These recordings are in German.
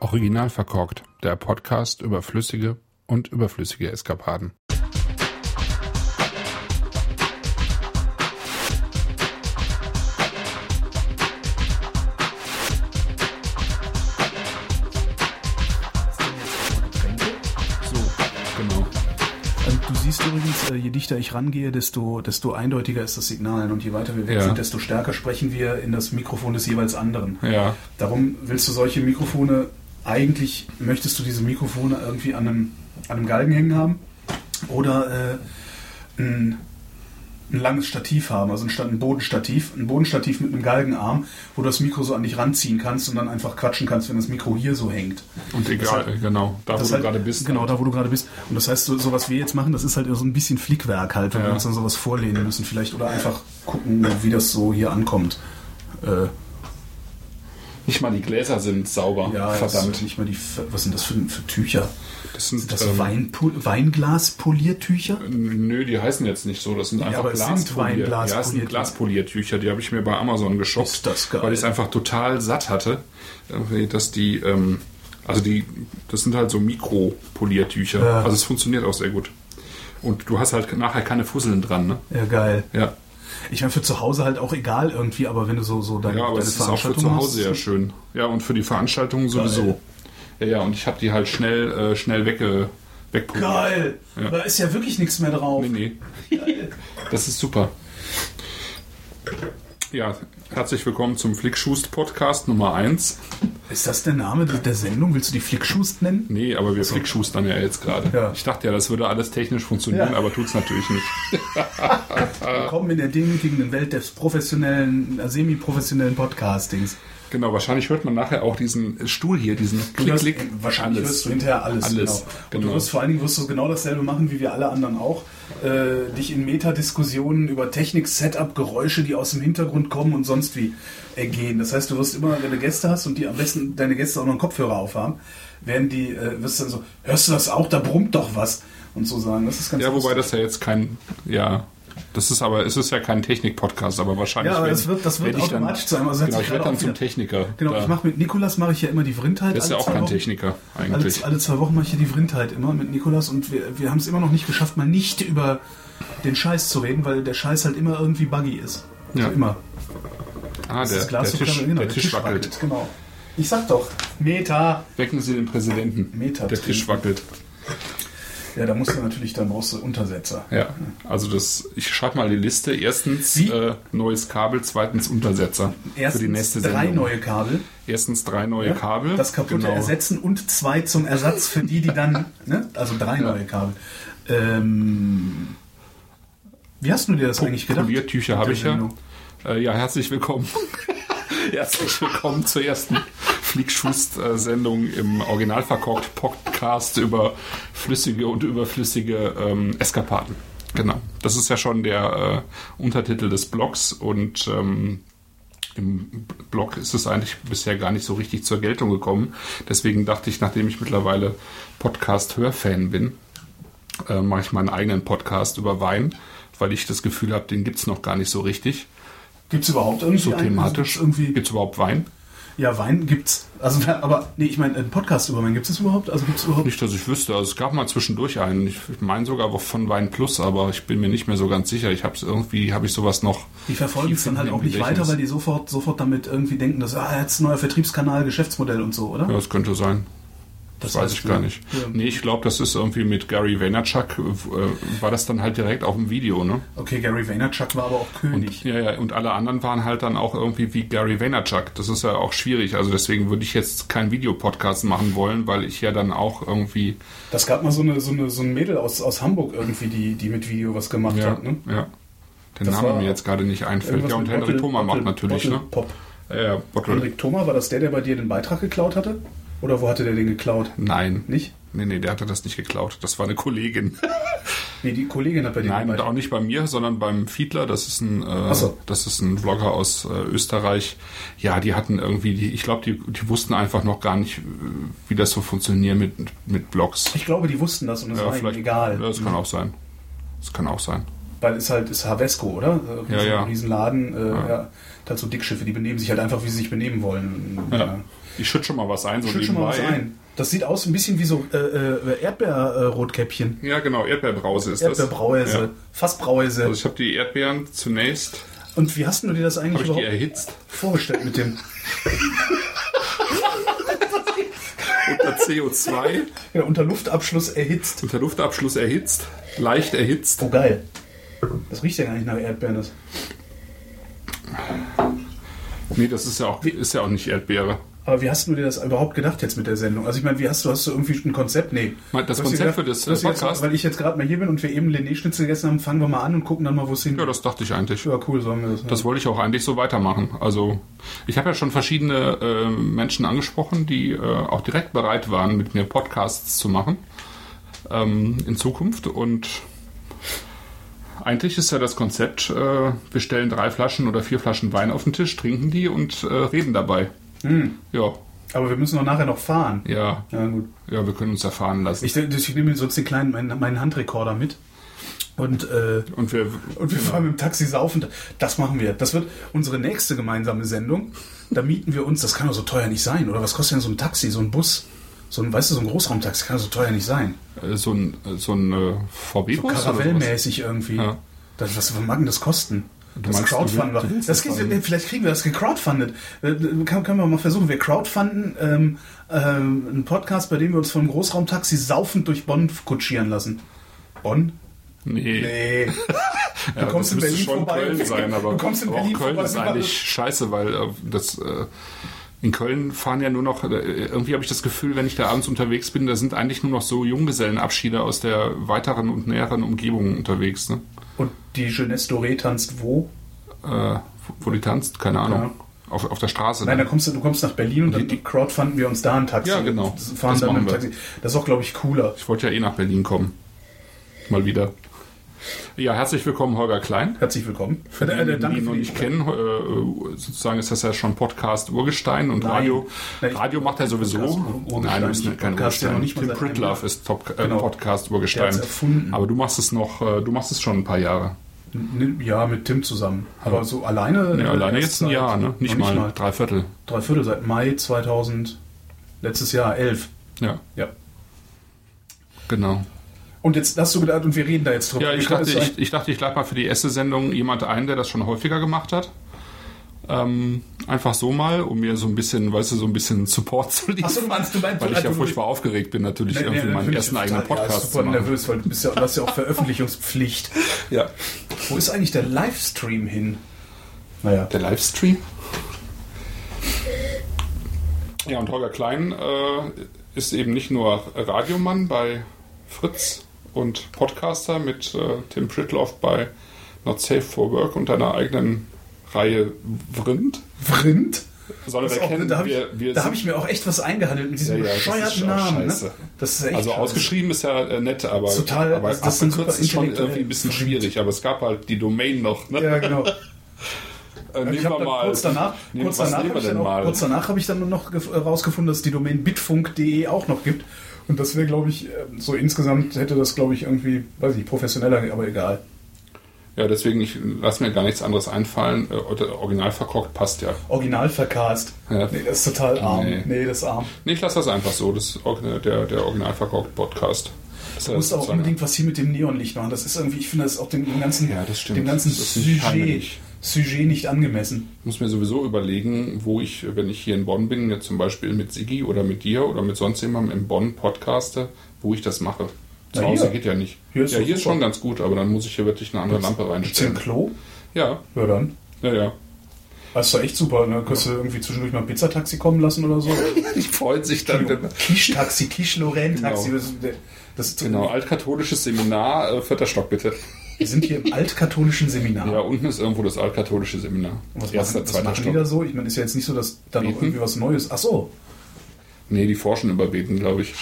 Original verkorkt, der Podcast über flüssige und überflüssige Eskapaden. Du siehst übrigens, je dichter ich rangehe, desto eindeutiger ist das Signal. Und je weiter wir weg sind, desto stärker sprechen wir in das Mikrofon des jeweils anderen. Ja. Darum willst du solche Mikrofone, eigentlich möchtest du diese Mikrofone irgendwie an einem Galgen hängen haben oder ein langes Stativ haben, also anstatt ein Bodenstativ mit einem Galgenarm, wo du das Mikro so an dich ranziehen kannst und dann einfach quatschen kannst, wenn das Mikro hier so hängt. Und egal, halt, genau, da wo du gerade bist. Genau, da wo du gerade bist. Und das heißt, so was wir jetzt machen, das ist halt so ein bisschen Flickwerk halt, wenn wir uns dann sowas vorlehnen müssen vielleicht oder einfach gucken, wie das so hier ankommt. Nicht mal die Gläser sind sauber, ja, verdammt. Nicht mal was sind das für Tücher? Sind das Weinglaspoliertücher? Nö, die heißen jetzt nicht so. Das sind einfach Glaspoliertücher. Das sind Glaspoliertücher. Die habe ich mir bei Amazon geshoppt, ist das geil. weil ich es einfach total satt hatte. Dass die, das sind halt so Mikropoliertücher. Ja. Also es funktioniert auch sehr gut. Und du hast halt nachher keine Fusseln dran, ne? Ja, geil. Ja. Ich meine, für zu Hause halt auch egal irgendwie, aber wenn du so deine aber es ist auch für zu Hause ja schön. Ja, und für die Veranstaltungen sowieso. Geil. Ja, und ich habe die halt schnell wegpoliert. Geil! Ja. Da ist ja wirklich nichts mehr drauf. Nee. Geil. Das ist super. Ja, herzlich willkommen zum Flickschust Podcast Nummer 1. Ist das der Name der Sendung? Willst du die Flickschust nennen? Nee, aber wir flickschustern ja jetzt gerade. Ja. Ich dachte ja, das würde alles technisch funktionieren, aber tut's natürlich nicht. Willkommen in der demütigenden Welt des professionellen, semi-professionellen Podcastings. Genau, wahrscheinlich hört man nachher auch diesen Stuhl hier, diesen Klick-Klick. Wahrscheinlich hörst du hinterher alles. Genau. Und du wirst vor allen Dingen genau dasselbe machen, wie wir alle anderen auch. Dich in Metadiskussionen über Technik, Setup, Geräusche, die aus dem Hintergrund kommen und sonst wie ergehen. Das heißt, du wirst immer, wenn du Gäste hast und die am besten deine Gäste auch noch einen Kopfhörer aufhaben, wirst du dann so, hörst du das auch? Da brummt doch was. Und so sagen. Das ist ganz lustig. Wobei das ja jetzt es ist ja kein Technik-Podcast, aber wahrscheinlich. Ja, aber das wird automatisch zu einem. Also genau, ich werde dann zum Techniker. Genau, ich mache mit Nikolas ja immer die Vrindheit. Der ist ja auch kein Techniker, eigentlich. Alle 2 Wochen mache ich hier die Vrindheit immer mit Nikolas und wir haben es immer noch nicht geschafft, mal nicht über den Scheiß zu reden, weil der Scheiß halt immer irgendwie buggy ist. Also immer. Der Tisch wackelt. Genau. Ich sag doch, Meta. Wecken Sie den Präsidenten. Der Tisch wackelt. Ja, da brauchst du Untersetzer. Ja, also ich schreibe mal die Liste. Erstens neues Kabel, zweitens Untersetzer für die nächste Sendung. 3 neue Kabel. Erstens 3 neue Kabel. Das kaputte ersetzen und 2 zum Ersatz für die dann, ne? Also 3 neue Kabel. Wie hast du dir das eigentlich gedacht? Poliertücher habe ich ja. Ja, herzlich willkommen. Herzlich willkommen zur ersten Flickschust-Sendung im Original verkorkt Podcast über flüssige und überflüssige Eskapaden. Genau. Das ist ja schon der Untertitel des Blogs und im Blog ist es eigentlich bisher gar nicht so richtig zur Geltung gekommen. Deswegen dachte ich, nachdem ich mittlerweile Podcast-Hörfan bin, mache ich meinen eigenen Podcast über Wein, weil ich das Gefühl habe, den gibt es noch gar nicht so richtig. Gibt es überhaupt irgendwie so thematisch? Gibt es überhaupt Wein? Ja, Wein gibt's. Also, aber nee, ich meine, einen Podcast über Wein gibt es überhaupt? Also gibt's überhaupt? Nicht, dass ich wüsste. Also es gab mal zwischendurch einen. Ich meine sogar von Wein Plus, aber ich bin mir nicht mehr so ganz sicher. Habe ich sowas noch. Die verfolgen es dann halt auch nicht weiter, weil die sofort damit irgendwie denken, dass jetzt ein neuer Vertriebskanal, Geschäftsmodell und so, oder? Ja, das könnte sein. Das weiß ich gar nicht. Ja. Nee, ich glaube, das ist irgendwie mit Gary Vaynerchuk, war das dann halt direkt auf dem Video, ne? Okay, Gary Vaynerchuk war aber auch König. Und alle anderen waren halt dann auch irgendwie wie Gary Vaynerchuk. Das ist ja auch schwierig. Also deswegen würde ich jetzt keinen Videopodcast machen wollen, weil ich ja dann auch irgendwie... Das gab mal so ein Mädel aus Hamburg irgendwie, die mit Video was gemacht hat, ne? Ja. Den Namen mir jetzt gerade nicht einfällt. Ja, und Henrik Thoma macht natürlich, ne? Pop. Ja, Henrik Thoma, war das der bei dir den Beitrag geklaut hatte? Oder wo hatte der den geklaut? Nein. Nicht? Nee, der hatte das nicht geklaut. Das war eine Kollegin. Nee, die Kollegin hat bei dir Nein, und auch nicht bei mir, sondern beim Fiedler. Das ist ein Vlogger aus Österreich. Ja, die hatten irgendwie, ich glaube, die wussten einfach noch gar nicht, wie das so funktioniert mit Blogs. Ich glaube, die wussten das und es war ihnen egal. Ja, das kann auch sein. Weil ist Havesco, oder? Riesenladen, Ja. Halt so Dickschiffe, die benehmen sich halt einfach, wie sie sich benehmen wollen. Ja. Ich schütte schon mal was ein, so nebenbei. Das sieht aus ein bisschen wie so Erdbeerrotkäppchen. Ja, genau, Erdbeerbrause ist Erdbeerbrause, das. Fassbrause. Also ich habe die Erdbeeren zunächst... Und wie hast du dir das eigentlich überhaupt erhitzt? Vorgestellt mit dem... Unter CO2. Ja, unter Luftabschluss erhitzt. Unter Luftabschluss erhitzt. Leicht erhitzt. Oh, geil. Das riecht ja gar nicht nach Erdbeeren. Das. Nee, das ist ja auch nicht Erdbeere. Aber wie hast du dir das überhaupt gedacht jetzt mit der Sendung? Also ich meine, hast du irgendwie ein Konzept? Nee. Das Konzept für das Podcast? Jetzt, weil ich jetzt gerade mal hier bin und wir eben Lené-Schnitzel gegessen haben, fangen wir mal an und gucken dann mal, wo es hingeht. Ja, das dachte ich eigentlich. Ja, cool, sollen wir das. Das wollte ich auch eigentlich so weitermachen. Also ich habe ja schon verschiedene Menschen angesprochen, die auch direkt bereit waren, mit mir Podcasts zu machen in Zukunft. Und eigentlich ist ja das Konzept, wir stellen 3 Flaschen oder 4 Flaschen Wein auf den Tisch, trinken die und reden dabei. Ja. Aber wir müssen doch nachher noch fahren. Ja. Ja, gut. Ja, wir können uns ja fahren lassen. Ich nehme sonst den kleinen, meinen Handrekorder mit. Und wir fahren mit dem Taxi saufen. Das machen wir. Das wird unsere nächste gemeinsame Sendung. Da mieten wir uns, das kann doch so teuer nicht sein. Oder was kostet denn so ein Taxi, so ein Bus? So ein Großraumtaxi kann doch so teuer nicht sein. So ein VW-Bus? So Karavellmäßig irgendwie. Ja. Was mag denn das kosten? Das Crowdfunding. Vielleicht kriegen wir das gecrowdfundet. Können wir mal versuchen. Wir crowdfunden einen Podcast, bei dem wir uns von einem Großraumtaxi saufend durch Bonn kutschieren lassen. Bonn? Nee. Du kommst in Berlin schon vorbei. Köln sein, aber auch Köln ist eigentlich scheiße, weil in Köln fahren ja nur noch, irgendwie habe ich das Gefühl, wenn ich da abends unterwegs bin, da sind eigentlich nur noch so Junggesellenabschiede aus der weiteren und näheren Umgebung unterwegs. Ne? Und die Jeunesse Doré tanzt wo? Wo die tanzt? Keine Ahnung. Ja. Auf der Straße. Nein, du kommst nach Berlin und dann crowdfunden wir uns da ein Taxi. Ja, genau. Fahren dann mit dem Taxi. Das ist auch, glaube ich, cooler. Ich wollte ja nach Berlin kommen. Mal wieder. Ja, herzlich willkommen, Holger Klein. Herzlich willkommen. Für die ihn noch nicht kennen, sozusagen ist das ja schon Podcast Urgestein und Radio macht er sowieso. Nein, du bist kein Urgestein. Tim Pritlove ist Podcast Urgestein. Aber du machst es schon ein paar Jahre. Ja, mit Tim zusammen. Aber so alleine? Ja, alleine jetzt ein Jahr, ne? Nicht mal 3/4. 3/4 seit Mai 2000, letztes Jahr, 11. Ja. Genau. Und jetzt hast du gedacht, und wir reden da jetzt drüber. Ja, ich dachte, ich lade mal für die erste Sendung jemand ein, der das schon häufiger gemacht hat. Einfach so mal, um mir so ein bisschen, Support zu liefern. Achso, du meinst, weil ich ja furchtbar aufgeregt bin, natürlich meinen ersten eigenen Podcast zu machen. Nervös, weil du hast ja auch Veröffentlichungspflicht. Ja. Wo ist eigentlich der Livestream hin? Naja. Der Livestream? Ja, und Holger Klein ist eben nicht nur Radiomann bei Fritz und Podcaster mit Tim Pritlove bei Not Safe for Work und deiner eigenen Reihe Vrind. Vrind? Soll er kennen? Da habe ich mir auch echt was eingehandelt mit diesem bescheuerten Namen. Ne? Das ist echt also ausgeschrieben ist ja nett, aber das ist schon irgendwie ein bisschen schwierig. Aber es gab halt die Domain noch. Ne? Ja, genau. Nehmen wir mal. Kurz danach habe ich dann noch rausgefunden, dass es die Domain bitfunk.de auch noch gibt. Und das wäre, glaube ich, so insgesamt hätte das, glaube ich, irgendwie, weiß ich, professioneller, aber egal. Ja, deswegen, ich lasse mir gar nichts anderes einfallen. Original verkockt passt ja. Original vercast. Ja. Nee, das ist total arm. Nee, das ist arm. Nee, ich lasse das einfach so. Das ist der Original verkockt Podcast. Du musst auch unbedingt was hier mit dem Neonlicht machen. Das ist irgendwie, ich finde das auch dem ganzen Sujet nicht angemessen. Ich muss mir sowieso überlegen, wo ich, wenn ich hier in Bonn bin, jetzt zum Beispiel mit Sigi oder mit dir oder mit sonst jemandem in Bonn podcaste, wo ich das mache. Zu Hause geht ja nicht. Hier ist schon ganz gut, aber dann muss ich hier wirklich eine andere Lampe reinstellen. Ist hier ein Klo? Ja. Ja, dann. Ja. Das ist doch echt super. Ne? Kannst du irgendwie zwischendurch mal ein Pizzataxi kommen lassen oder so? Ich freue sich dann. Quiche-Taxi, Quiche-Lorraine-Taxi. Genau, altkatholisches Seminar, 4. Stock bitte. Wir sind hier im altkatholischen Seminar. Ja, unten ist irgendwo das altkatholische Seminar. Was machen die da so? Ich meine, ist ja jetzt nicht so, dass da noch irgendwie was Neues... Ach so. Nee, die forschen über Beten, glaube ich.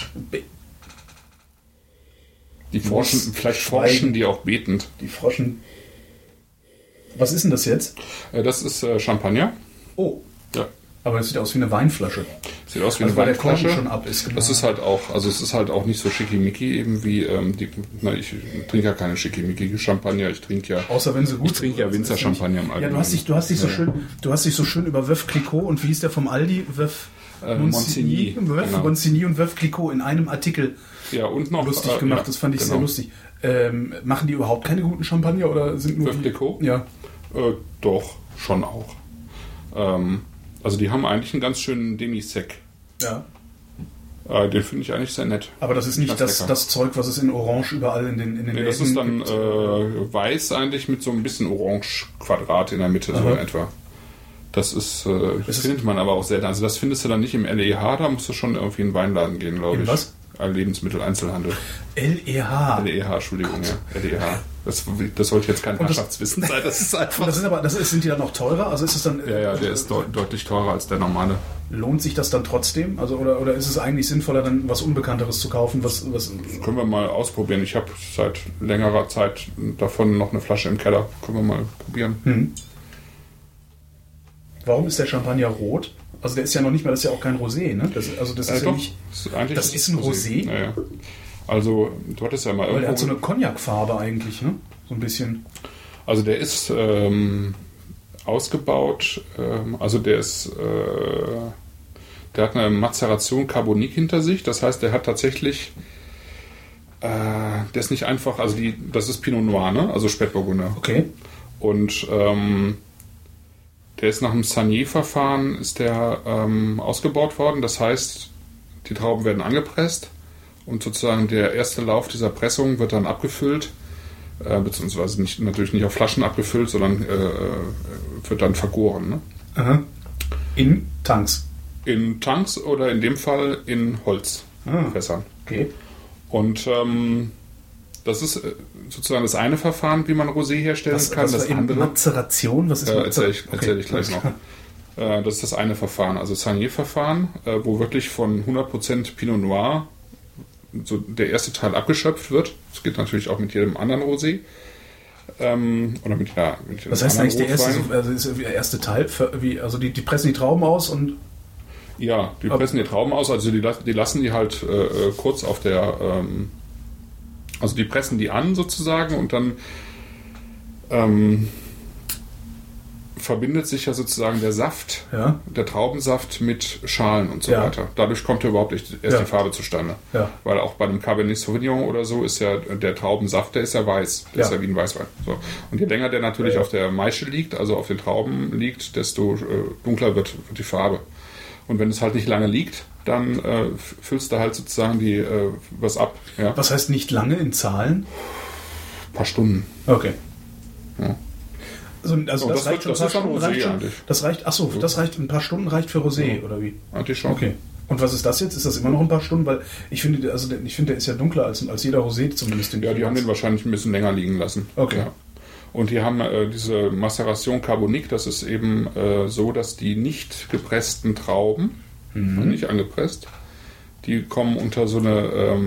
Vielleicht forschen die auch betend. Die forschen... Was ist denn das jetzt? Das ist Champagner. Oh. Ja. Aber das sieht aus wie eine Weinflasche. Sieht aus wie eine Weinflasche. Schon ab ist, genau. Das ist halt auch, also es ist halt auch nicht so schickimicki eben wie ich trinke ja keine schickimicki Champagner, ich trinke ja. Außer wenn sie gut. Ich trinke ja Winzer Champagner im Allgemeinen. Ja, du hast dich so schön über Veuve Clicquot und wie hieß der vom Aldi? Monsigny. Monsigny und Veuve Clicquot in einem Artikel und noch, lustig gemacht. Das fand ich sehr lustig. Machen die überhaupt keine guten Champagner oder sind nur Veuve Clicquot? Ja. Doch, schon auch. Also die haben eigentlich einen ganz schönen Demi-Sec. Ja. Den finde ich eigentlich sehr nett. Aber das ist nicht das Zeug, was es in Orange überall in den Läden das ist dann weiß eigentlich mit so ein bisschen Orange-Quadrat in der Mitte, so in etwa. Das findet man aber auch selten. Also das findest du dann nicht im LEH, da musst du schon irgendwie in den Weinladen gehen, glaube ich. Was? Lebensmitteleinzelhandel. LEH? LEH, Entschuldigung, ja. LEH. Das sollte jetzt kein Herrschaftswissen sein. Das ist einfach. Sind die dann noch teurer? Also ist es dann? Ja, der ist deutlich teurer als der normale. Lohnt sich das dann trotzdem? Also oder ist es eigentlich sinnvoller, dann was Unbekannteres zu kaufen? Was können wir mal ausprobieren. Ich habe seit längerer Zeit davon noch eine Flasche im Keller. Können wir mal probieren. Warum ist der Champagner rot? Also der ist ja noch nicht mal, das ist ja auch kein Rosé, ne? Das ist ja nicht. Das ist ein Rosé? Ja. Also, du hattest ja mal irgendwo. Weil der hat so eine Cognac-Farbe eigentlich, ne? So ein bisschen. Also der ist ausgebaut, also der hat eine Mazeration Carbonique hinter sich, das heißt, der hat tatsächlich, der ist nicht einfach, also das ist Pinot Noir, ne? Also Spätburgunder. Okay. Und der ist nach dem Sagnier-Verfahren ist der ausgebaut worden, das heißt, die Trauben werden angepresst und sozusagen der erste Lauf dieser Pressung wird dann abgefüllt, beziehungsweise natürlich nicht auf Flaschen abgefüllt, sondern wird dann vergoren. Ne? Aha. In Tanks? In Tanks oder in dem Fall in Holzfässern. Okay. Und das ist sozusagen das eine Verfahren, wie man Rosé herstellen kann. Das andere Mazeration? Was ist Mazeration? Erzähl ich gleich noch. Das ist das eine Verfahren, also Sagnier-Verfahren, wo wirklich von 100% Pinot Noir so der erste Teil abgeschöpft wird. Das geht natürlich auch mit jedem anderen Rosé. Oder mit was heißt eigentlich der erste? Also ist der erste Teil? Also die pressen die Trauben aus und. Ja, die pressen die Trauben aus. Also die lassen die halt kurz auf der. Also die pressen die an sozusagen und dann verbindet sich ja sozusagen der Saft, der Traubensaft mit Schalen und so weiter. Dadurch kommt ja überhaupt erst die Farbe zustande. Ja. Weil auch bei einem Cabernet Sauvignon oder so ist ja der Traubensaft, der ist ja weiß. Der ist ja wie ein Weißwein. So. Und je länger der natürlich auf der Maische liegt, also auf den Trauben liegt, desto dunkler wird die Farbe. Und wenn es halt nicht lange liegt, dann füllst du halt sozusagen was ab. Ja? Was heißt nicht lange in Zahlen? Ein paar Stunden. Okay. Ja. Also das reicht schon ein paar Stunden eigentlich. Das reicht ein paar Stunden reicht für Rosé, oder wie? Eigentlich schon. Okay. Und was ist das jetzt? Ist das immer noch ein paar Stunden? Weil ich finde, der ist ja dunkler als jeder Rosé zumindest. Ja, die haben den wahrscheinlich ein bisschen länger liegen lassen. Okay. Ja. Und die haben diese Maceration Carbonique, das ist eben so, dass die nicht gepressten Trauben, nicht angepresst, die kommen unter so eine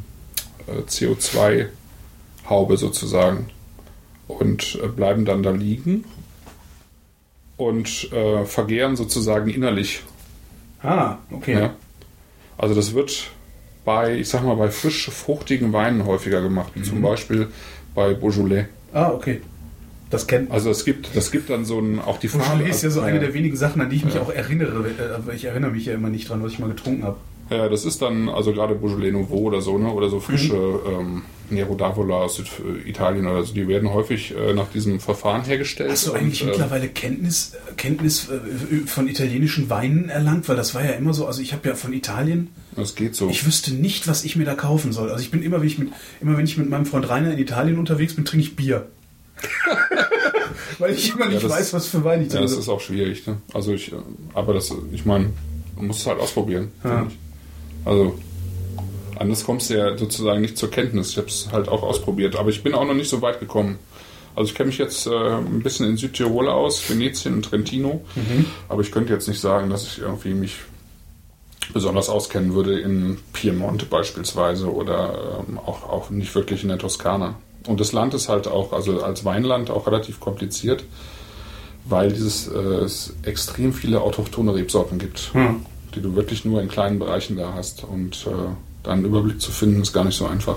CO2-Haube sozusagen und bleiben dann da liegen und vergären sozusagen innerlich. Ah, okay. Ja. Also das wird bei frisch fruchtigen Weinen häufiger gemacht, zum Beispiel bei Beaujolais. Ah, okay. Das kennt man. Also das gibt dann so auch die Farbe. Beaujolais ist ja so eine der wenigen Sachen, an die ich mich auch erinnere. Aber ich erinnere mich ja immer nicht dran, was ich mal getrunken habe. Ja, das ist dann, also gerade Beaujolais Nouveau oder so, ne? Oder so frische Nero d'Avola aus Süditalien oder so, die werden häufig nach diesem Verfahren hergestellt. Hast du eigentlich mittlerweile Kenntnis von italienischen Weinen erlangt? Weil das war ja immer so, also ich habe ja von Italien... Das geht so. Ich wüsste nicht, was ich mir da kaufen soll. Also ich bin wenn ich mit meinem Freund Rainer in Italien unterwegs bin, trinke ich Bier. Weil ich immer nicht weiß, was für Wein ich trinke. Ja, das ist auch schwierig. Ne? Also ich meine, man muss es halt ausprobieren. Ja. Also anders kommst du ja sozusagen nicht zur Kenntnis. Ich habe es halt auch ausprobiert, aber ich bin auch noch nicht so weit gekommen. Also ich kenne mich jetzt ein bisschen in Südtirol aus, Venetien und Trentino, aber ich könnte jetzt nicht sagen, dass ich irgendwie mich besonders auskennen würde in Piemont beispielsweise oder auch nicht wirklich in der Toskana. Und das Land ist halt auch, also als Weinland auch relativ kompliziert, weil es extrem viele autochthone Rebsorten gibt. die du wirklich nur in kleinen Bereichen da hast. Und da einen Überblick zu finden, ist gar nicht so einfach.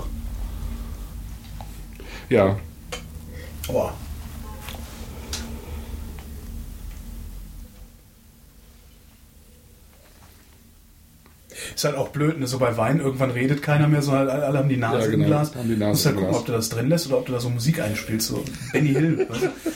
Ja. Oh. Ist halt auch blöd, ne? So bei Wein, irgendwann redet keiner mehr, sondern alle haben die Nase im Glas. Du musst halt gucken, ob du das drin lässt oder ob du da so Musik einspielst, so Benny Hill.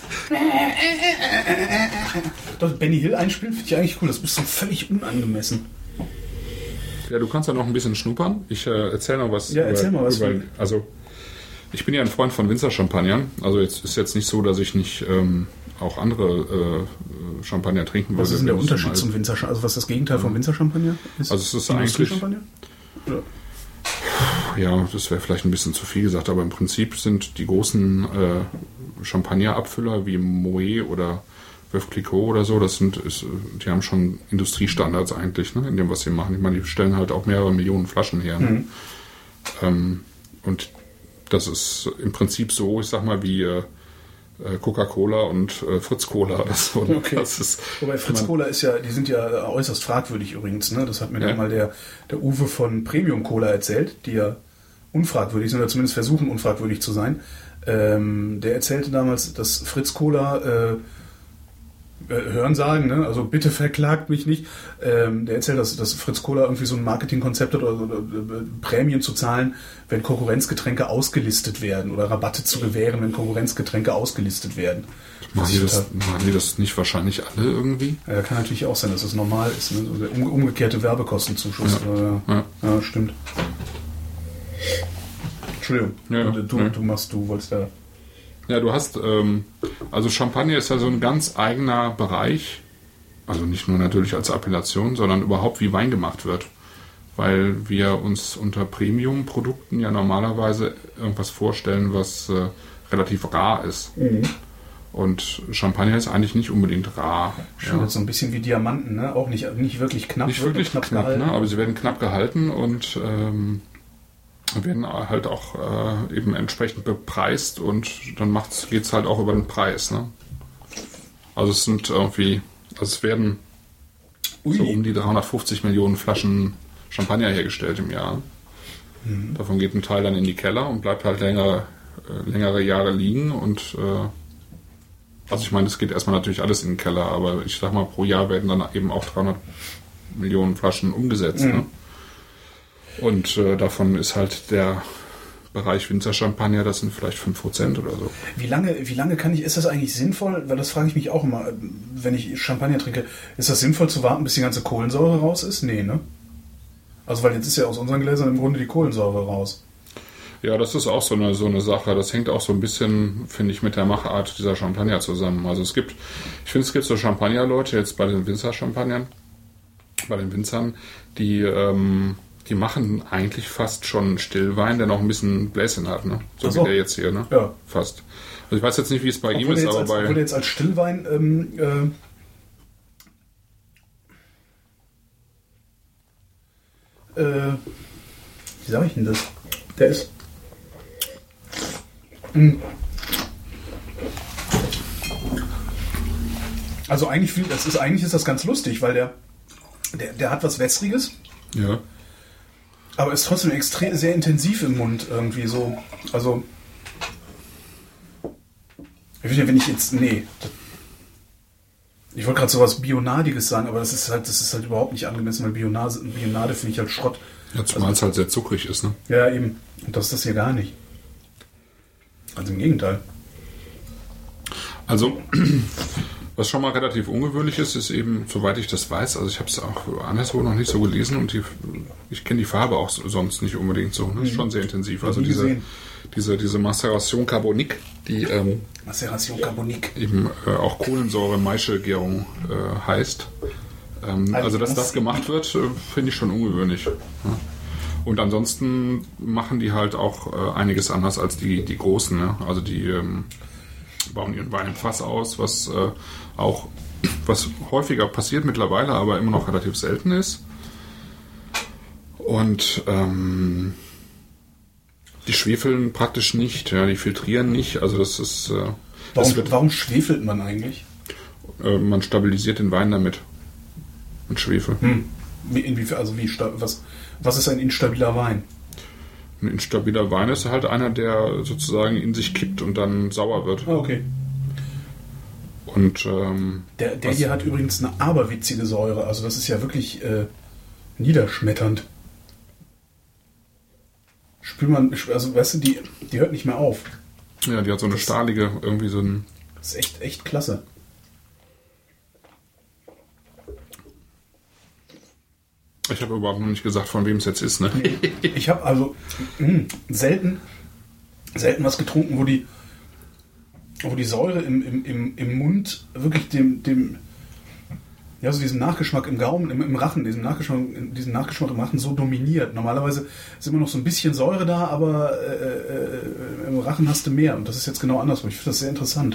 Doch, Benny Hill einspielen finde ich eigentlich cool, das ist so völlig unangemessen. Ja, du kannst ja noch ein bisschen schnuppern. Ich erzähle noch was. Ja, erzähl mal was. Also, ich bin ja ein Freund von Winzer-Champagnern. Also, jetzt ist jetzt nicht so, dass ich nicht auch andere Champagner trinken würde. Was ist denn der Unterschied zum Winzer-Champagner? Also, was ist das Gegenteil vom Winzer-Champagner ist? Also, es ist eigentlich. Ja, das wäre vielleicht ein bisschen zu viel gesagt, aber im Prinzip sind die großen Champagner-Abfüller wie Moet oder Veuve Clicquot oder so, die haben schon Industriestandards eigentlich, ne, in dem, was sie machen. Ich meine, die stellen halt auch mehrere Millionen Flaschen her. Ne? Und das ist im Prinzip so, ich sag mal, wie Coca-Cola und Fritz Cola. Okay. Wobei Fritz Cola die sind ja äußerst fragwürdig übrigens. Ne? Das hat mir dann mal der Uwe von Premium Cola erzählt, die ja unfragwürdig sind oder zumindest versuchen unfragwürdig zu sein. Der erzählte damals, dass Fritz Cola Hörensagen, ne? Also bitte verklagt mich nicht. Der erzählt, dass Fritz Cola irgendwie so ein Marketingkonzept hat, oder Prämien zu zahlen, wenn Konkurrenzgetränke ausgelistet werden oder Rabatte zu gewähren, wenn Konkurrenzgetränke ausgelistet werden. Machen die das nicht wahrscheinlich alle irgendwie? Ja, kann natürlich auch sein, dass das normal ist. Ne? So der umgekehrte Werbekostenzuschuss. Ja, stimmt. Entschuldigung, du wolltest da... Ja, du hast, also Champagner ist ja so ein ganz eigener Bereich, also nicht nur natürlich als Appellation, sondern überhaupt wie Wein gemacht wird, weil wir uns unter Premium-Produkten ja normalerweise irgendwas vorstellen, was relativ rar ist. Mhm. Und Champagner ist eigentlich nicht unbedingt rar. Schon so ein bisschen wie Diamanten, ne? Auch nicht wirklich knapp. Nicht wirklich knapp, ne? Aber sie werden knapp gehalten und werden halt auch eben entsprechend bepreist und dann geht es halt auch über den Preis. Ne? Also es sind es werden so um die 350 Millionen Flaschen Champagner hergestellt im Jahr. Mhm. Davon geht ein Teil dann in die Keller und bleibt halt längere Jahre liegen und also ich meine, es geht erstmal natürlich alles in den Keller, aber ich sag mal, pro Jahr werden dann eben auch 300 Millionen Flaschen umgesetzt. Mhm. Ne? Und davon ist halt der Bereich Winzer-Champagner, das sind vielleicht 5% oder so. Wie lange ist das eigentlich sinnvoll? Weil das frage ich mich auch immer, wenn ich Champagner trinke. Ist das sinnvoll zu warten, bis die ganze Kohlensäure raus ist? Nee, ne? Also weil jetzt ist ja aus unseren Gläsern im Grunde die Kohlensäure raus. Ja, das ist auch so eine Sache. Das hängt auch so ein bisschen, finde ich, mit der Machart dieser Champagner zusammen. Also es gibt so Champagner-Leute, jetzt bei den Winzer-Champagnern, bei den Winzern, die machen eigentlich fast schon Stillwein, der noch ein bisschen Bläschen hat, ne? So wie der jetzt hier, ne? Ja. Fast. Also ich weiß jetzt nicht, wie es bei ihm ist, aber obwohl jetzt als Stillwein wie sage ich denn das? Der ist also eigentlich ist das ganz lustig, weil der hat was Wässriges. Ja. Aber ist trotzdem sehr intensiv im Mund irgendwie so. Also wenn ich jetzt ich wollte gerade sowas Bionadiges sagen, aber das ist halt überhaupt nicht angemessen, weil Bionade finde ich halt Schrott. Ja, zumal es halt sehr zuckrig ist, ne? Ja, eben. Und das ist das hier gar nicht. Also im Gegenteil. Also, was schon mal relativ ungewöhnlich ist eben, soweit ich das weiß, also ich habe es auch anderswo noch nicht so gelesen und ich kenne die Farbe auch sonst nicht unbedingt so. Ne? Das ist schon sehr intensiv. Also diese Maceration Carbonique, die Maceration Carbonique eben auch Kohlensäure-Maischegärung heißt. Also dass das gemacht wird, finde ich schon ungewöhnlich. Ja. Und ansonsten machen die halt auch einiges anders als die Großen. Ne? Also die bauen ihren Wein im Fass aus, was häufiger passiert mittlerweile, aber immer noch relativ selten ist. Und die schwefeln praktisch nicht, ja, die filtrieren nicht. Also das ist. Warum schwefelt man eigentlich? Man stabilisiert den Wein damit. Mit Schwefel. Was ist ein instabiler Wein? Ein instabiler Wein ist halt einer, der sozusagen in sich kippt und dann sauer wird. Ah, okay. Und der hier hat übrigens eine aberwitzige Säure. Also das ist ja wirklich niederschmetternd. Spül man, also weißt du, die hört nicht mehr auf. Ja, die hat so eine stahlige, irgendwie so ein... Das ist echt klasse. Ich habe überhaupt noch nicht gesagt, von wem es jetzt ist, ne? Ich habe also selten was getrunken, wo die Säure im Mund wirklich diesen Nachgeschmack im Gaumen, im Rachen, diesen Nachgeschmack im Rachen so dominiert. Normalerweise ist immer noch so ein bisschen Säure da, aber im Rachen hast du mehr. Und das ist jetzt genau andersrum. Ich finde das sehr interessant.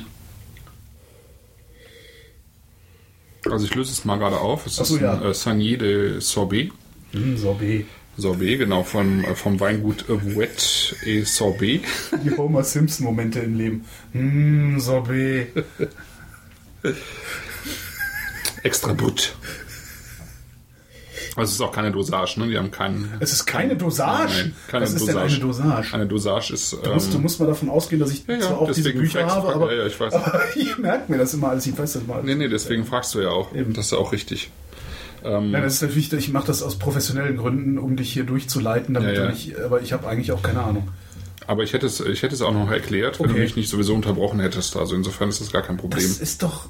Also ich löse es mal gerade auf. Es ist ein Sanier de Sorbet. Sorbet, genau, vom Weingut Vouet et Sorbet. Die Homer Simpson-Momente im Leben. Sorbet. Extra Brut. Also es ist auch keine Dosage, ne? Die haben keinen... Es ist keine Dosage? Nein, keine Was ist Dosage. denn eine Dosage? Eine Dosage ist... Du musst mal davon ausgehen, dass ich zwar auch diese Bücher habe, aber ich weiß. Aber ich merke mir das immer alles. Ich weiß das mal. Nee, deswegen fragst du ja auch. Eben. Das ist ja auch richtig. Nein, das ist natürlich, ich mache das aus professionellen Gründen, um dich hier durchzuleiten, damit du nicht... Aber ich habe eigentlich auch keine Ahnung. Aber ich hätte es auch noch erklärt, wenn du mich nicht sowieso unterbrochen hättest. Also insofern ist das gar kein Problem. Das ist doch...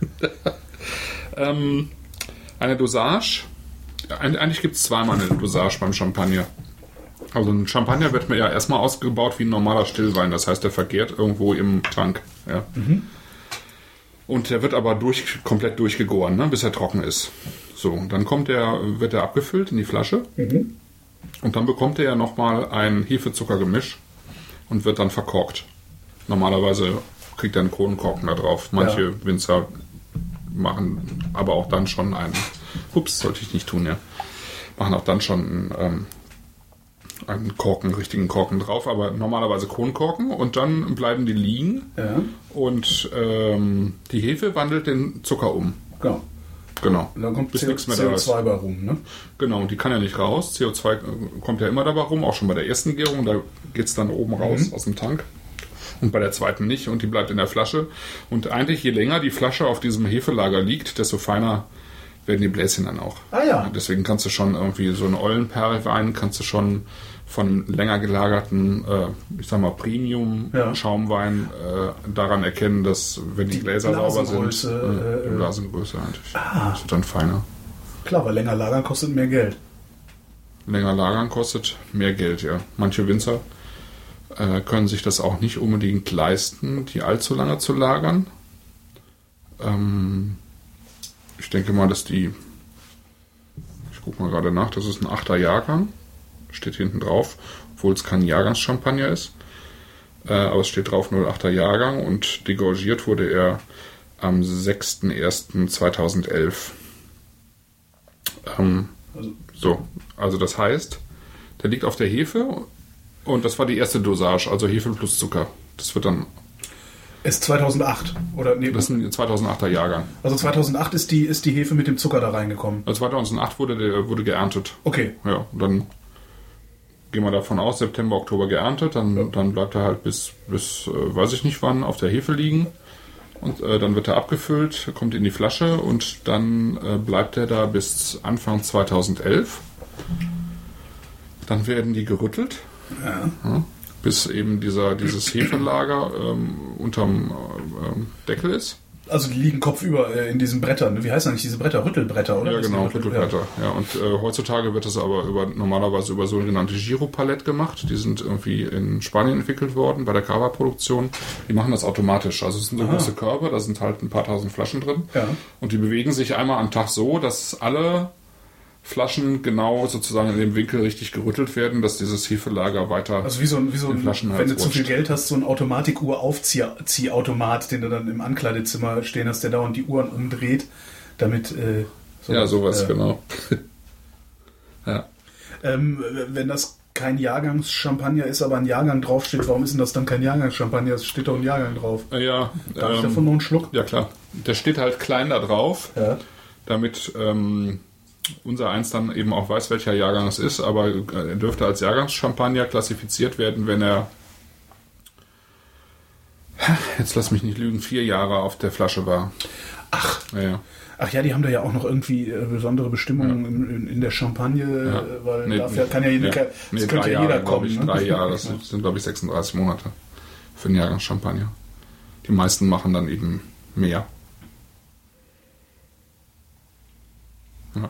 Eine Dosage... Eigentlich gibt es zweimal eine Dosage beim Champagner. Also ein Champagner wird mir ja erstmal ausgebaut wie ein normaler Stillwein. Das heißt, der vergärt irgendwo im Tank. Ja. Mhm. Und der wird aber komplett durchgegoren, ne, bis er trocken ist. So, dann wird er abgefüllt in die Flasche. Mhm. Und dann bekommt er ja nochmal ein Hefe-Zucker-Gemisch und wird dann verkorkt. Normalerweise kriegt er einen Kronenkorken da drauf. Manche Winzer machen aber auch dann schon einen... Ups, sollte ich nicht tun, ja. Machen auch dann schon einen richtigen Korken drauf, aber normalerweise Kronkorken und dann bleiben die liegen und die Hefe wandelt den Zucker um. Genau. Und dann kommt CO2 bei rum, ne? Genau, und die kann ja nicht raus. CO2 kommt ja immer dabei rum, auch schon bei der ersten Gärung, da geht es dann oben raus aus dem Tank. Und bei der zweiten nicht und die bleibt in der Flasche. Und eigentlich, je länger die Flasche auf diesem Hefelager liegt, desto feiner werden die Bläschen dann auch. Ah ja. Deswegen kannst du schon irgendwie so einen Eulenperlwein, kannst du schon von länger gelagerten, ich sag mal Premium-Schaumwein daran erkennen, dass, wenn die Gläser sauber sind, die Blasengröße eigentlich. Das wird dann feiner. Klar, weil länger lagern kostet mehr Geld. Länger lagern kostet mehr Geld, ja. Manche Winzer können sich das auch nicht unbedingt leisten, die allzu lange zu lagern. Ich denke mal, dass ich gucke mal gerade nach, das ist ein 8er Jahrgang, steht hinten drauf, obwohl es kein Jahrgangschampagner ist, aber es steht drauf 08er Jahrgang und degorgiert wurde er am 6.1.2011. Also das heißt, der liegt auf der Hefe und das war die erste Dosage, also Hefe plus Zucker. Das wird dann... Ist 2008, oder? Nee, das ist ein 2008er Jahrgang. Also 2008 ist die Hefe mit dem Zucker da reingekommen? Also 2008 wurde geerntet. Okay. Ja, und dann gehen wir davon aus, September, Oktober geerntet, dann bleibt er halt bis weiß ich nicht wann, auf der Hefe liegen. Und dann wird er abgefüllt, kommt in die Flasche und dann bleibt er da bis Anfang 2011. Dann werden die gerüttelt. Ja. Bis eben dieses Hefelager unterm Deckel ist. Also die liegen kopfüber in diesen Brettern. Wie heißen eigentlich diese Bretter? Rüttelbretter, oder? Ja, genau, Rüttelbretter. Ja. Und heutzutage wird das aber normalerweise über sogenannte Giropalette gemacht. Die sind irgendwie in Spanien entwickelt worden, bei der Cava-Produktion. Die machen das automatisch. Also es sind so große Körbe, da sind halt ein paar tausend Flaschen drin. Ja. Und die bewegen sich einmal am Tag so, dass alle Flaschen genau sozusagen in dem Winkel richtig gerüttelt werden, dass dieses Hefelager weiter also wie so ein wenn du zu viel Geld hast, so ein Automatikuhr-Aufziehautomat, den du dann im Ankleidezimmer stehen hast, der dauernd die Uhren umdreht, damit sowas, genau. Ja. Wenn das kein Jahrgangschampagner ist, aber ein Jahrgang draufsteht, warum ist denn das dann kein Jahrgangschampagner? Es steht doch ein Jahrgang drauf. Ja. Darf ich davon noch einen Schluck? Ja, klar. Der steht halt klein da drauf, damit unser eins dann eben auch weiß, welcher Jahrgang es ist, aber er dürfte als Jahrgangschampagner klassifiziert werden, wenn er, jetzt lass mich nicht lügen, 4 Jahre auf der Flasche war. Ach. Ja. Ach ja, die haben da ja auch noch irgendwie besondere Bestimmungen in der Champagne, weil dafür kann ja jeder, könnte ja jeder kommen. Ich, 3 Jahre, das sind glaube ich 36 Monate für einen Jahrgangschampagner. Die meisten machen dann eben mehr. Ja.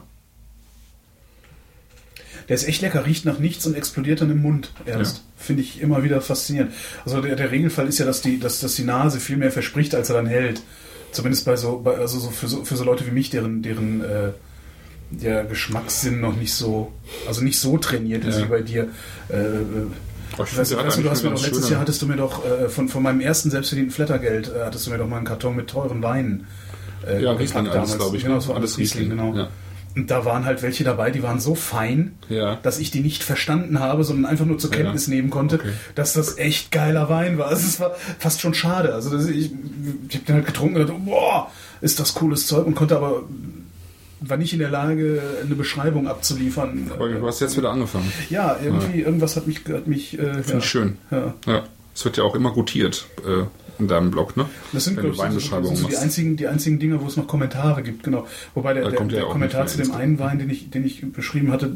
Der ist echt lecker, riecht nach nichts und explodiert dann im Mund erst. Ja. Finde ich immer wieder faszinierend. Also der Regelfall ist ja, dass die Nase viel mehr verspricht, als er dann hält. Zumindest für so Leute wie mich, deren der Geschmackssinn noch nicht so trainiert ist wie bei dir. Du hast mir doch letztes Jahr hattest du mir doch von meinem ersten selbstverdienten Flattergeld hattest du mir doch mal einen Karton mit teuren Weinen Riesling alles, glaube ich. Genau, das war alles Riesling, genau. Ja. Und da waren halt welche dabei, die waren so fein, dass ich die nicht verstanden habe, sondern einfach nur zur Kenntnis nehmen konnte, dass das echt geiler Wein war. Also es war fast schon schade. Also ich habe den halt getrunken und dachte, boah, ist das cooles Zeug, und war nicht in der Lage, eine Beschreibung abzuliefern. Aber du hast jetzt wieder angefangen. Ja, irgendwas hat mich Finde ich schön. Ja. Es wird ja auch immer gutiert in deinem Blog, ne? Das sind, Weinbeschreibungen so die einzigen Dinge, wo es noch Kommentare gibt, genau. Wobei der Kommentar zu dem einen Wein, den ich beschrieben hatte,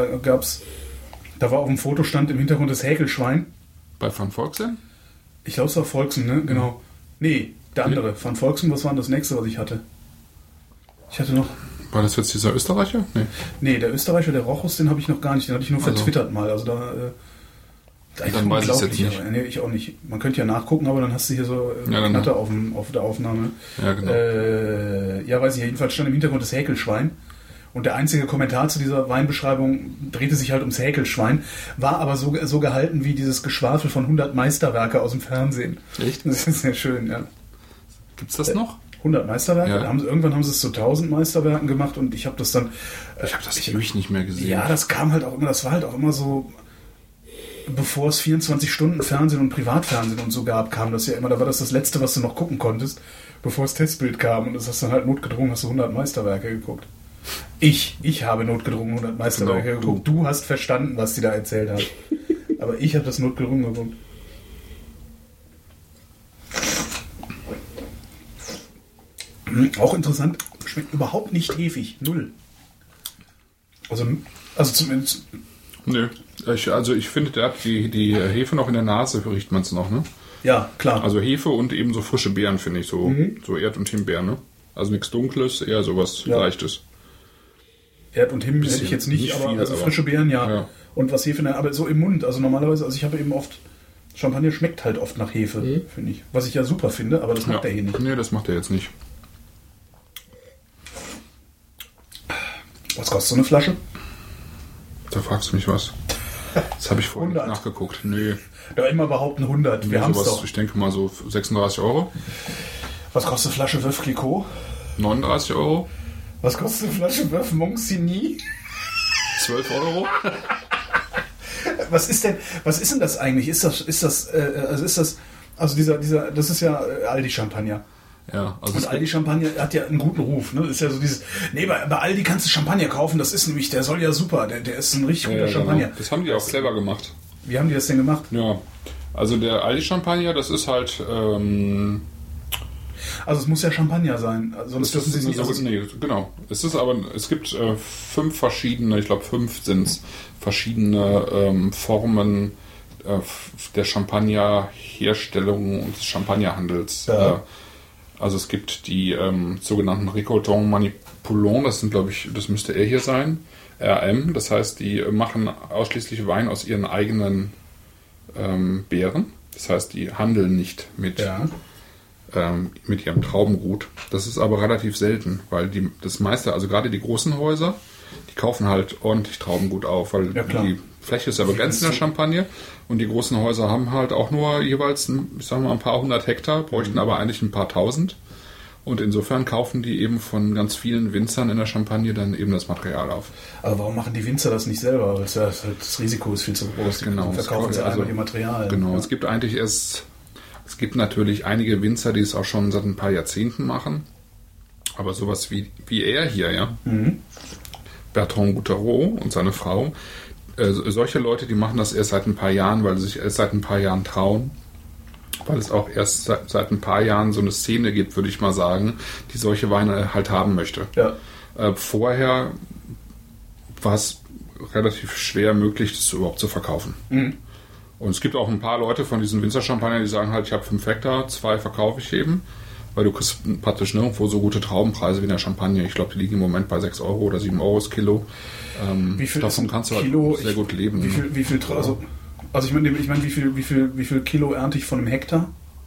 da war auf dem Fotostand im Hintergrund das Häkelschwein. Bei Van Volksen? Ich glaube, es war Volksen, ne? Genau. Nee, der andere. Van Volksen, was war denn das nächste, was ich hatte? Ich hatte noch... War das jetzt dieser Österreicher? Nee, der Österreicher, der Rochus, den habe ich noch gar nicht. Den hatte ich nur vertwittert mal. Also da... Dann weiß ich es jetzt nicht. Nee, ich auch nicht. Man könnte ja nachgucken, aber dann hast du hier so eine Knatte auf der Aufnahme. Ja, genau. Weiß ich. Jedenfalls stand im Hintergrund das Häkelschwein. Und der einzige Kommentar zu dieser Weinbeschreibung drehte sich halt ums Häkelschwein, war aber so gehalten wie dieses Geschwafel von 100 Meisterwerke aus dem Fernsehen. Echt? Das ist sehr schön, ja. Gibt's das noch? 100 Meisterwerke? Ja. Irgendwann haben sie es zu 1000 Meisterwerken gemacht, und ich habe das dann... Ich habe das ewig nicht mehr gesehen. Ja, das war halt auch immer so... Bevor es 24-Stunden-Fernsehen und Privatfernsehen und so gab, kam das ja immer, da war das Letzte, was du noch gucken konntest, bevor das Testbild kam, und das hast dann halt notgedrungen, hast du 100 Meisterwerke geguckt. Ich habe notgedrungen 100 Meisterwerke geguckt. Du hast verstanden, was die da erzählt hat. Aber ich habe das notgedrungen geguckt. Auch interessant, schmeckt überhaupt nicht hefig. Null. Also zumindest... Nö. Ich finde, der hat die Hefe noch in der Nase, riecht man es noch, ne? Ja, klar. Also Hefe und eben so frische Beeren, finde ich, so Erd- und Himbeeren, ne? Also nichts Dunkles, eher sowas Leichtes. Erd- und Himbeeren hätte ich jetzt nicht, aber viel, frische Beeren, ja. Und was Hefe, aber so im Mund, also normalerweise, ich habe eben oft, Champagner schmeckt halt oft nach Hefe, finde ich. Was ich ja super finde, aber das macht er hier nicht. Nee, das macht er jetzt nicht. Was kostet so eine Flasche? Da fragst du mich was. Das habe ich vorhin nicht nachgeguckt. Nö. Da immer behaupten 100. Wir haben es doch. Ich denke mal so 36 Euro. Was kostet eine Flasche Veuve Clicquot? 39 Euro. Was kostet eine Flasche Veuve Monsigny? 12 Euro. Was ist denn das eigentlich? Das ist ja Aldi Champagner. Ja, also und Aldi Champagner hat ja einen guten Ruf. Ne? Das ist ja so dieses, bei Aldi kannst du Champagner kaufen, das ist nämlich, der soll ja super, der ist ein richtig guter Champagner. Genau. Das haben die auch clever gemacht. Wie haben die das denn gemacht? Ja, also der Aldi Champagner, das ist halt... Also es muss ja Champagner sein, sonst dürfen sie es nicht... Nee, genau. Es gibt 5 verschiedene, ich glaube 5 sind es, verschiedene Formen der Champagnerherstellung und des Champagnerhandels. Ja. Also es gibt die sogenannten Récoltants Manipulants, das müsste er hier sein, RM, das heißt, die machen ausschließlich Wein aus ihren eigenen Beeren. Das heißt, die handeln nicht mit ihrem Traubengut. Das ist aber relativ selten, weil das meiste, also gerade die großen Häuser, die kaufen halt ordentlich Traubengut auf, weil die Fläche ist ja begrenzt in der Champagne, und die großen Häuser haben halt auch nur jeweils, ein paar 100 Hektar, bräuchten aber eigentlich ein paar tausend. Und insofern kaufen die eben von ganz vielen Winzern in der Champagne dann eben das Material auf. Aber warum machen die Winzer das nicht selber? Weil das Risiko ist viel zu groß. Genau. Verkaufen sie einfach ihr Material. Genau, es gibt natürlich einige Winzer, die es auch schon seit ein paar Jahrzehnten machen. Aber sowas wie er hier, ja. Bertrand Gouttereau und seine Frau. Solche Leute, die machen das erst seit ein paar Jahren, weil sie sich erst seit ein paar Jahren trauen. Weil es auch erst seit ein paar Jahren so eine Szene gibt, würde ich mal sagen, die solche Weine halt haben möchte. Ja. Vorher war es relativ schwer möglich, das überhaupt zu verkaufen. Mhm. Und es gibt auch ein paar Leute von diesen Winzer-Champagnern, die sagen halt, ich habe 5 Hektar, 2 verkaufe ich eben. Weil du kriegst praktisch nirgendwo so gute Traubenpreise wie in der Champagne. Ich glaube, die liegen im Moment bei 6 Euro oder 7 Euro das Kilo. Wie viel davon kannst du Kilo, halt sehr gut leben. Wie viel also ich meine, wie viel Kilo ernte ich von einem Hektar?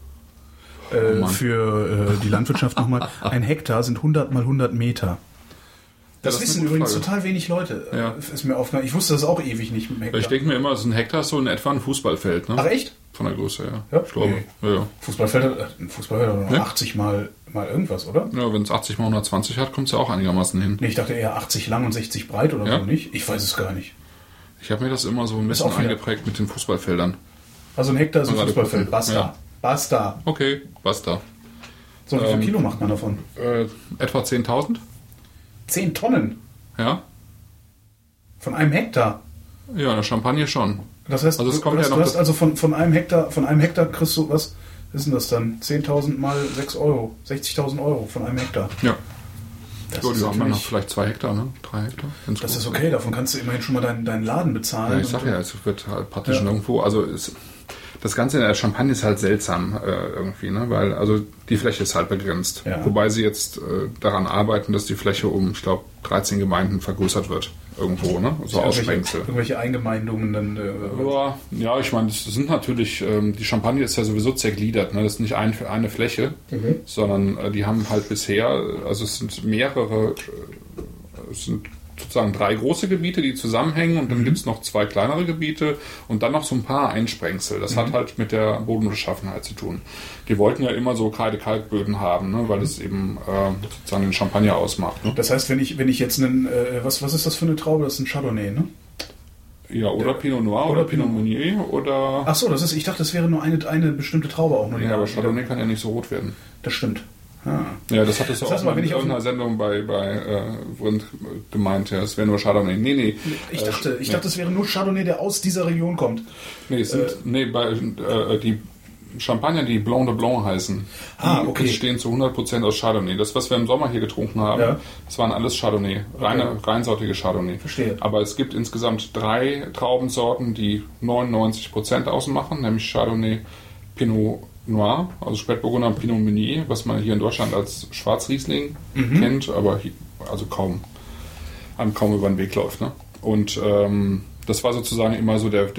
Für die Landwirtschaft nochmal. Ein Hektar sind 100 mal 100 Meter. Das wissen übrigens Frage. Total wenig Leute. Ja. Ist mir aufgefallen. Ich wusste das auch ewig nicht mit dem Hektar. Ich denke mir immer, so ein Hektar ist so in etwa ein Fußballfeld. Ne? Ach echt? Von der Größe her. Ja, ich glaube. Nee. Ja. Fußballfeld hat noch 80 mal irgendwas, oder? Ja, wenn es 80 mal 120 hat, kommt es ja auch einigermaßen hin. Nee, ich dachte eher 80 lang und 60 breit oder so nicht. Ich weiß es gar nicht. Ich habe mir das immer so ein bisschen eingeprägt mit den Fußballfeldern. Also ein Hektar ist ein Fußballfeld. Basta. Ja. Basta. Okay, basta. So, wie viel Kilo macht man davon? Etwa 10.000. 10 Tonnen? Ja. Von einem Hektar? Ja, in der Champagne schon. Das heißt, also du hast also von einem Hektar kriegst du, was ist denn das dann? 10.000 mal 6 Euro. 60.000 Euro von einem Hektar. Ja. Das die haben dann noch vielleicht 2 Hektar, ne? 3 Hektar. Das ist okay, davon kannst du immerhin schon mal deinen Laden bezahlen. Ja, ich sag ja, es wird halt praktisch irgendwo, also das Ganze in der Champagne ist halt seltsam irgendwie, ne? Weil also die Fläche ist halt begrenzt. Ja. Wobei sie jetzt daran arbeiten, dass die Fläche um, ich glaube, 13 Gemeinden vergrößert wird. Irgendwo, ne? So Aussprengsel. Irgendwelche Eingemeindungen dann. Ja, ich meine, das sind natürlich, die Champagne ist ja sowieso zergliedert, ne? Das ist nicht eine Fläche, sondern die haben halt bisher, also es sind mehrere, es sind sozusagen 3 große Gebiete, die zusammenhängen und dann gibt es noch 2 kleinere Gebiete und dann noch so ein paar Einsprengsel. Das hat halt mit der Bodenbeschaffenheit zu tun. Die wollten ja immer so Kreide-Kalkböden haben, ne, weil es eben sozusagen den Champagner ausmacht. Ne? Das heißt, wenn ich jetzt einen, was ist das für eine Traube? Das ist ein Chardonnay, ne? Ja, oder Pinot Noir oder Pinot Meunier oder... Ach so, ich dachte, das wäre nur eine bestimmte Traube auch. Ja, aber Chardonnay kann ja nicht so rot werden. Das stimmt. Ja, das hattest du auch mal in irgendeiner Sendung bei Vrind gemeint, ja, es wäre nur Chardonnay. Nee. Ich dachte, es wäre nur Chardonnay, der aus dieser Region kommt. Nee, die Champagner, die Blanc de Blanc heißen, die bestehen zu 100% aus Chardonnay. Das, was wir im Sommer hier getrunken haben, das waren alles Chardonnay, reinsortige Chardonnay. Verstehe. Aber es gibt insgesamt 3 Traubensorten, die 99% ausmachen, nämlich Chardonnay, Pinot Noir, also Spätburgunder und Pinot Meunier, was man hier in Deutschland als Schwarzriesling kennt, aber also kaum über den Weg läuft. Ne? Und das war sozusagen immer so die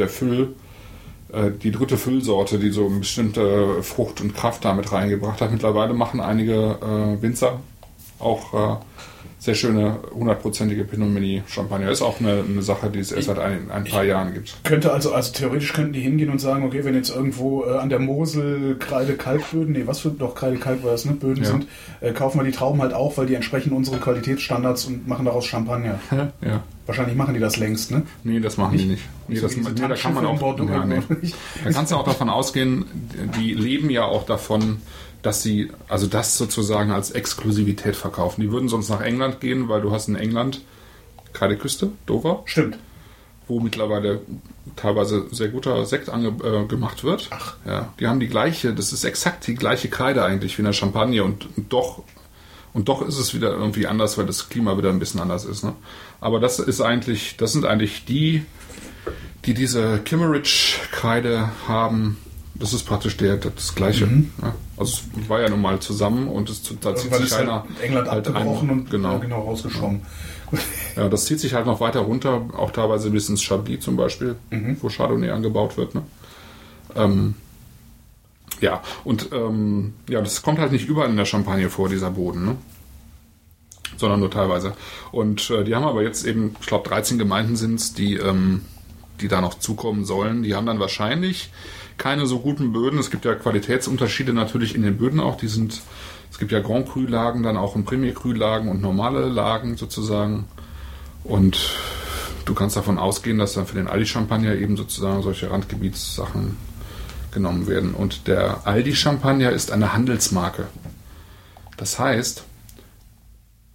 3. Füllsorte, die so eine bestimmte Frucht und Kraft damit reingebracht hat. Mittlerweile machen einige Winzer auch sehr schöne 100%ige Pinot Meunier Champagner. Ist auch eine Sache, die es erst seit ein paar Jahren gibt. Könnte also theoretisch könnten die hingehen und sagen, okay, wenn jetzt irgendwo an der Mosel Kreide-Kalkböden, Kreide-Kalk war das, ne, Böden sind, kaufen wir die Trauben halt auch, weil die entsprechen unseren Qualitätsstandards und machen daraus Champagner. Ja. Wahrscheinlich machen die das längst, ne? Nee, das machen die nicht. Da kann man auch. Da kannst du auch davon ausgehen, die leben ja auch davon, dass sie also das sozusagen als Exklusivität verkaufen. Die würden sonst nach England gehen, weil du hast in England Kreideküste, Dover. Stimmt. Wo mittlerweile teilweise sehr guter Sekt gemacht wird. Ach. Ja, die haben das ist exakt die gleiche Kreide eigentlich wie in der Champagne und doch ist es wieder irgendwie anders, weil das Klima wieder ein bisschen anders ist. Ne? Aber das sind eigentlich die diese Kimmeridge-Kreide haben. Das ist praktisch das Gleiche. Ja. Also es war ja nun mal zusammen und da zieht sich einer England halt abgebrochen und genau rausgeschwommen. Ja, das zieht sich halt noch weiter runter, auch teilweise bis ins Chablis zum Beispiel, wo Chardonnay angebaut wird. Ne? Ja, und das kommt halt nicht überall in der Champagne vor, dieser Boden, ne? Sondern nur teilweise. Und die haben aber jetzt eben, ich glaube 13 Gemeinden sind es, die da noch zukommen sollen. Die haben dann wahrscheinlich keine so guten Böden. Es gibt ja Qualitätsunterschiede natürlich in den Böden auch. Es gibt ja Grand Cru-Lagen, dann auch Premier Cru-Lagen und normale Lagen sozusagen. Und du kannst davon ausgehen, dass dann für den Aldi-Champagner eben sozusagen solche Randgebietssachen genommen werden. Und der Aldi-Champagner ist eine Handelsmarke. Das heißt,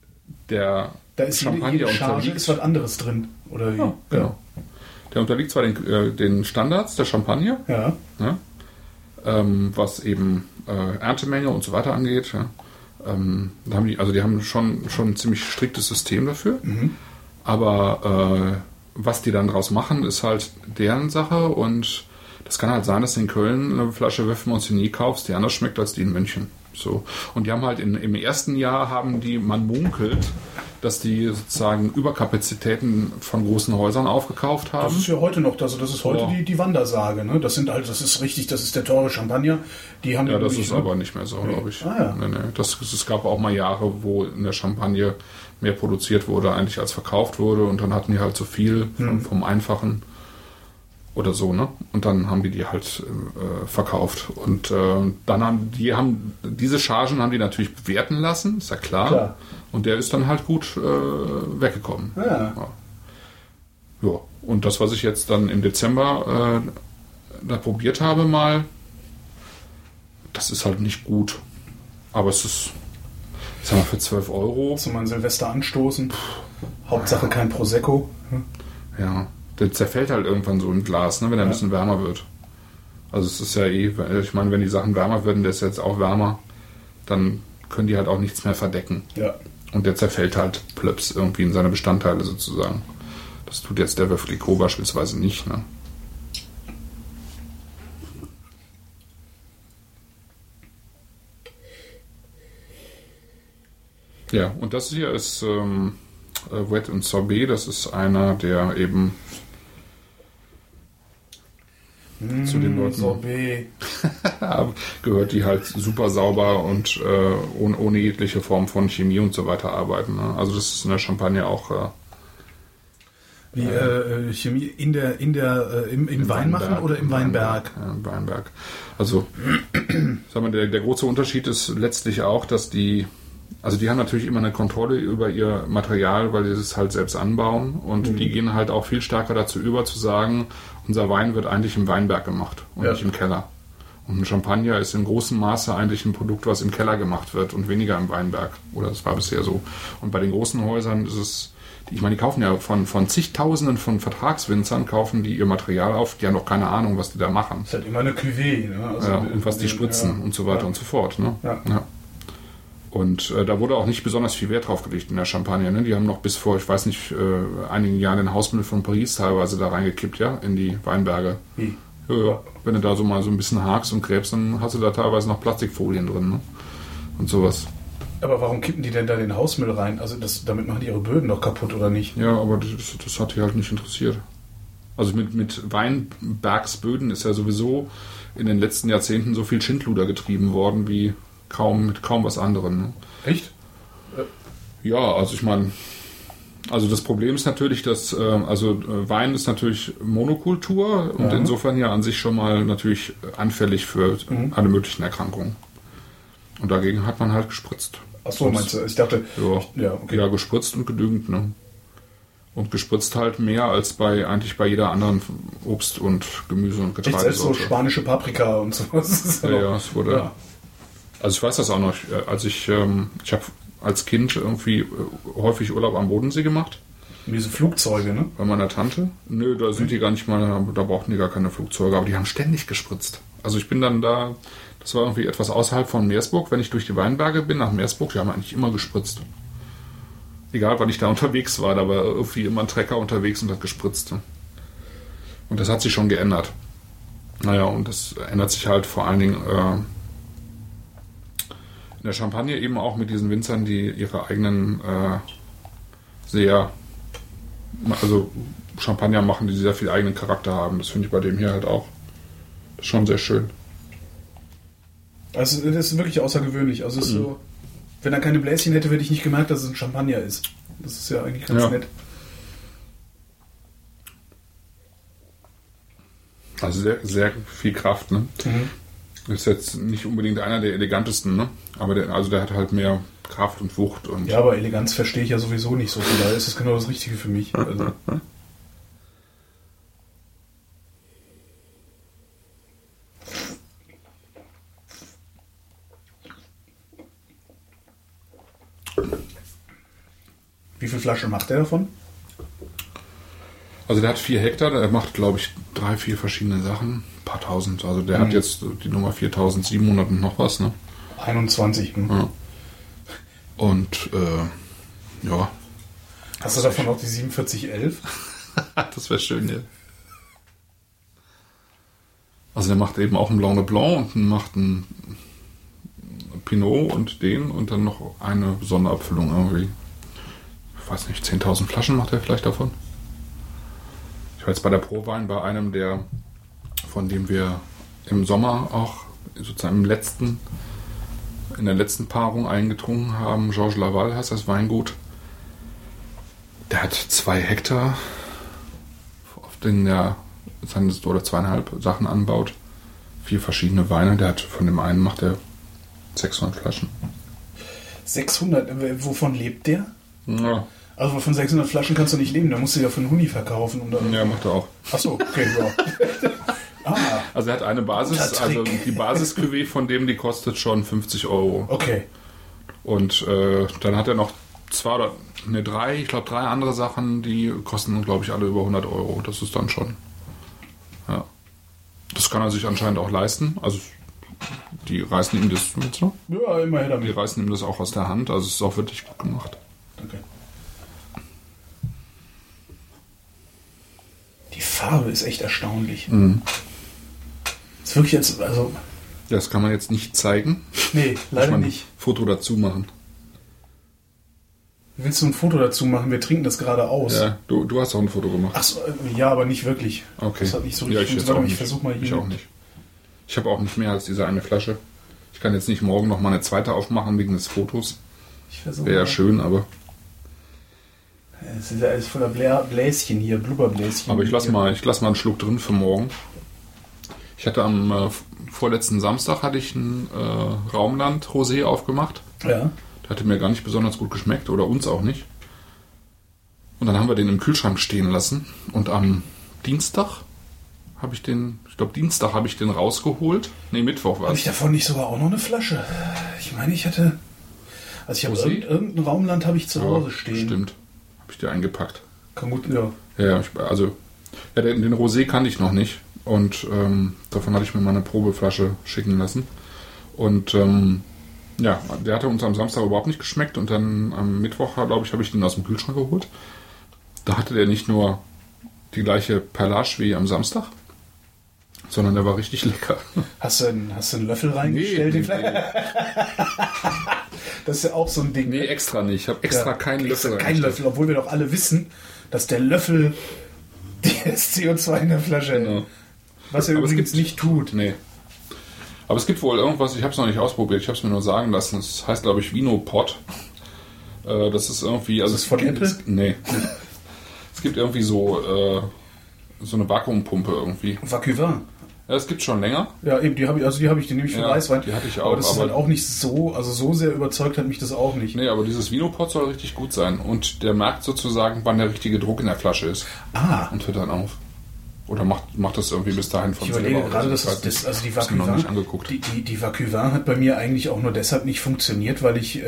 der da ist Champagner jede Charge ist was anderes drin, oder wie? Ja, genau. Der unterliegt zwar den Standards der Champagner, ja. Ja, was eben Erntemenge und so weiter angeht. Ja. Die haben schon ein ziemlich striktes System dafür. Aber was die dann draus machen, ist halt deren Sache. Und das kann halt sein, dass du in Köln eine Flasche Veuve Monsigny kaufst, die anders schmeckt als die in München. So. Und die haben halt im ersten Jahr man munkelt, dass die sozusagen Überkapazitäten von großen Häusern aufgekauft haben. Das ist ja heute noch, also das ist heute die Wandersage, ne? Das ist richtig, das ist der teure Champagner. Die haben das ist aber nicht mehr so, glaube ich. Nee. Es gab auch mal Jahre, wo in der Champagne mehr produziert wurde, eigentlich als verkauft wurde, und dann hatten die halt so viel vom Einfachen oder so, ne? Und dann haben die halt verkauft. Und dann haben diese Chargen haben die natürlich bewerten lassen, ist ja klar. Und der ist dann halt gut weggekommen. Ja. Und das, was ich jetzt dann im Dezember da probiert habe mal, das ist halt nicht gut. Aber es ist, ich sag mal, für 12 €. Zu meinem Silvester anstoßen. Hauptsache kein Prosecco. Ja, der zerfällt halt irgendwann so im Glas, ne, wenn er ein bisschen wärmer wird. Also es ist ja ich meine, wenn die Sachen wärmer werden, der ist jetzt auch wärmer, dann können die halt auch nichts mehr verdecken. Ja. Und der zerfällt halt plöps irgendwie in seine Bestandteile sozusagen. Das tut jetzt der Veuve Clicquot beispielsweise nicht, ne? Ja, und das hier ist Wet und Sorbet. Das ist einer, der eben zu den Leuten Sorbet gehört, die halt super sauber und ohne jegliche Form von Chemie und so weiter arbeiten. Ne? Also das ist in der Champagne auch wie Chemie im Wein machen oder im Weinberg? Ja, im Weinberg. Also sagen wir, der große Unterschied ist letztlich auch, dass die haben natürlich immer eine Kontrolle über ihr Material, weil sie es halt selbst anbauen, und die gehen halt auch viel stärker dazu über, zu sagen, unser Wein wird eigentlich im Weinberg gemacht und nicht im Keller. Und ein Champagner ist in großem Maße eigentlich ein Produkt, was im Keller gemacht wird und weniger im Weinberg. Oder das war bisher so. Und bei den großen Häusern ist es, ich meine, die kaufen ja von zigtausenden von Vertragswinzern, kaufen die ihr Material auf, die haben doch keine Ahnung, was die da machen. Das ist halt immer eine Cuvée. Ne? Also und was die spritzen und so weiter und so fort. Ne? Ja. Und da wurde auch nicht besonders viel Wert drauf gelegt in der Champagne. Ne? Die haben noch bis vor, ich weiß nicht, einigen Jahren den Hausmüll von Paris teilweise da reingekippt, ja, in die Weinberge. Ja. Wenn du da so mal so ein bisschen hakst und gräbst, dann hast du da teilweise noch Plastikfolien drin, ne? Und sowas. Aber warum kippen die denn da den Hausmüll rein? Also damit machen die ihre Böden doch kaputt, oder nicht? Ja, aber das hat die halt nicht interessiert. Also mit Weinbergsböden ist ja sowieso in den letzten Jahrzehnten so viel Schindluder getrieben worden wie mit kaum was anderem. Ne? Echt? Ja, also ich meine, das Problem ist natürlich, dass Wein ist natürlich Monokultur und insofern ja an sich schon mal natürlich anfällig für alle möglichen Erkrankungen. Und dagegen hat man halt gespritzt. Ach so, meinst du? Ich dachte... Ja, gespritzt und genügend, ne? Und gespritzt halt mehr als eigentlich bei jeder anderen Obst- und Gemüse- und Getreidesorte. Nichts als so spanische Paprika und sowas. Ja, es wurde... Ja. Also ich weiß das auch noch, als ich habe als Kind irgendwie häufig Urlaub am Bodensee gemacht. Und diese Flugzeuge, ne? Bei meiner Tante. Nö, da sind die gar nicht mal, da brauchten die gar keine Flugzeuge, aber die haben ständig gespritzt. Also ich bin dann da, das war irgendwie etwas außerhalb von Meersburg, wenn ich durch die Weinberge bin nach Meersburg, die haben eigentlich immer gespritzt. Egal, wann ich da unterwegs war, da war irgendwie immer ein Trecker unterwegs und hat gespritzt. Und das hat sich schon geändert. Naja, und das ändert sich halt vor allen Dingen in der Champagne eben auch mit diesen Winzern, die ihre eigenen Champagner machen, die sehr viel eigenen Charakter haben. Das finde ich bei dem hier halt auch. Das ist schon sehr schön. Also das ist wirklich außergewöhnlich. Also es ist so, wenn er keine Bläschen hätte, hätte ich nicht gemerkt, dass es ein Champagner ist. Das ist ja eigentlich ganz nett. Also sehr, sehr viel Kraft, ne? Ist jetzt nicht unbedingt einer der elegantesten, ne? Aber der hat halt mehr Kraft und Wucht. Und ja, aber Eleganz verstehe ich ja sowieso nicht so. Von daher ist das genau das Richtige für mich. Also. Wie viele Flaschen macht der davon? Also der hat 4 Hektar, der macht, glaube ich, 3, 4 verschiedene Sachen. Ein paar tausend. Also der hat jetzt die Nummer 4700 und noch was, ne? 21. Ja. Und, ja. Hast du davon auch die 4711? Das wäre schön, ja. Also der macht eben auch einen Blanc de Blanc und macht einen Pinot und den und dann noch eine Sonderabfüllung irgendwie. Ich weiß nicht, 10.000 Flaschen macht er vielleicht davon. Ich war jetzt bei der Prowein bei einem, von dem wir im Sommer auch sozusagen in der letzten Paarung eingetrunken haben. Georges Laval heißt das Weingut. Der hat 2 Hektar, auf denen er oder 2,5 Sachen anbaut. 4 verschiedene Weine. Von dem einen macht er 600 Flaschen. 600? Wovon lebt der? Ja. Also von 600 Flaschen kannst du nicht leben, da musst du ja für einen Huni verkaufen. Ja, macht er auch. Achso, okay, ja. Also er hat eine Basis, also die Basis-Cuvée von dem, die kostet schon 50 Euro. Okay. Und dann hat er noch 3 andere Sachen, die kosten, glaube ich, alle über 100 Euro. Das ist dann schon, ja. Das kann er sich anscheinend auch leisten. Also die reißen ihm das mit so. Ja, immer her damit. Die reißen ihm das auch aus der Hand. Also es ist auch wirklich gut gemacht. Danke. Die Farbe ist echt erstaunlich. Mhm. Ist wirklich jetzt, also... Das kann man jetzt nicht zeigen. Nee, leider nicht. Foto dazu machen. Willst du ein Foto dazu machen? Wir trinken das gerade aus. Ja, du hast auch ein Foto gemacht. Achso, ja, aber nicht wirklich. Okay. Das hat nicht so richtig funktioniert. Ich versuche mal hier. Ich auch nicht. Ich habe auch nicht mehr als diese eine Flasche. Ich kann jetzt nicht morgen noch mal eine zweite aufmachen wegen des Fotos. Wäre ja schön, aber... Es ist ja alles voller Bläschen hier, Blubberbläschen. Aber ich lass mal einen Schluck drin für morgen. Ich hatte am vorletzten Samstag ein Raumland-Rosé aufgemacht. Ja. Der hatte mir gar nicht besonders gut geschmeckt oder uns auch nicht. Und dann haben wir den im Kühlschrank stehen lassen. Und am Dienstag habe ich den rausgeholt. Nee, Mittwoch war es. Habe ich davon nicht sogar auch noch eine Flasche? Ich meine, ich hatte... Also ich habe irgendein Raumland habe ich zu Hause stehen. Stimmt. Habe ich dir eingepackt. Kann gut, ja. Ja, den Rosé kannte ich noch nicht. Und davon hatte ich mir mal eine Probeflasche schicken lassen. Und der hatte uns am Samstag überhaupt nicht geschmeckt. Und dann am Mittwoch, glaube ich, habe ich den aus dem Kühlschrank geholt. Da hatte der nicht nur die gleiche Perlage wie am Samstag, sondern der war richtig lecker. Hast du einen Löffel reingestellt? Nee. Das ist ja auch so ein Ding. Nee, extra nicht. Ich habe extra keinen Löffel reingestellt. Keinen Löffel, obwohl wir doch alle wissen, dass der Löffel das CO2 in der Flasche hält. Genau. Was er übrigens nicht tut. Nee. Aber es gibt wohl irgendwas, ich habe es noch nicht ausprobiert, ich habe es mir nur sagen lassen. Das heißt, glaube ich, Vinopod. Das ist irgendwie... Also ist das von Apple? Nee. Es gibt irgendwie so eine Vakuumpumpe irgendwie. Vacuvin. Ja, das gibt schon länger. Ja, eben, die habe ich nämlich für Weißwein. Die hatte ich auch. Aber das ist halt auch nicht so, also so sehr überzeugt hat mich das auch nicht. Nee, aber dieses Vinopod soll richtig gut sein. Und der merkt sozusagen, wann der richtige Druck in der Flasche ist. Und hört dann auf. Oder macht das irgendwie bis dahin von selber. Ich überlege gerade, dass die Vacuvin, die Vacuvin hat bei mir eigentlich auch nur deshalb nicht funktioniert, weil ich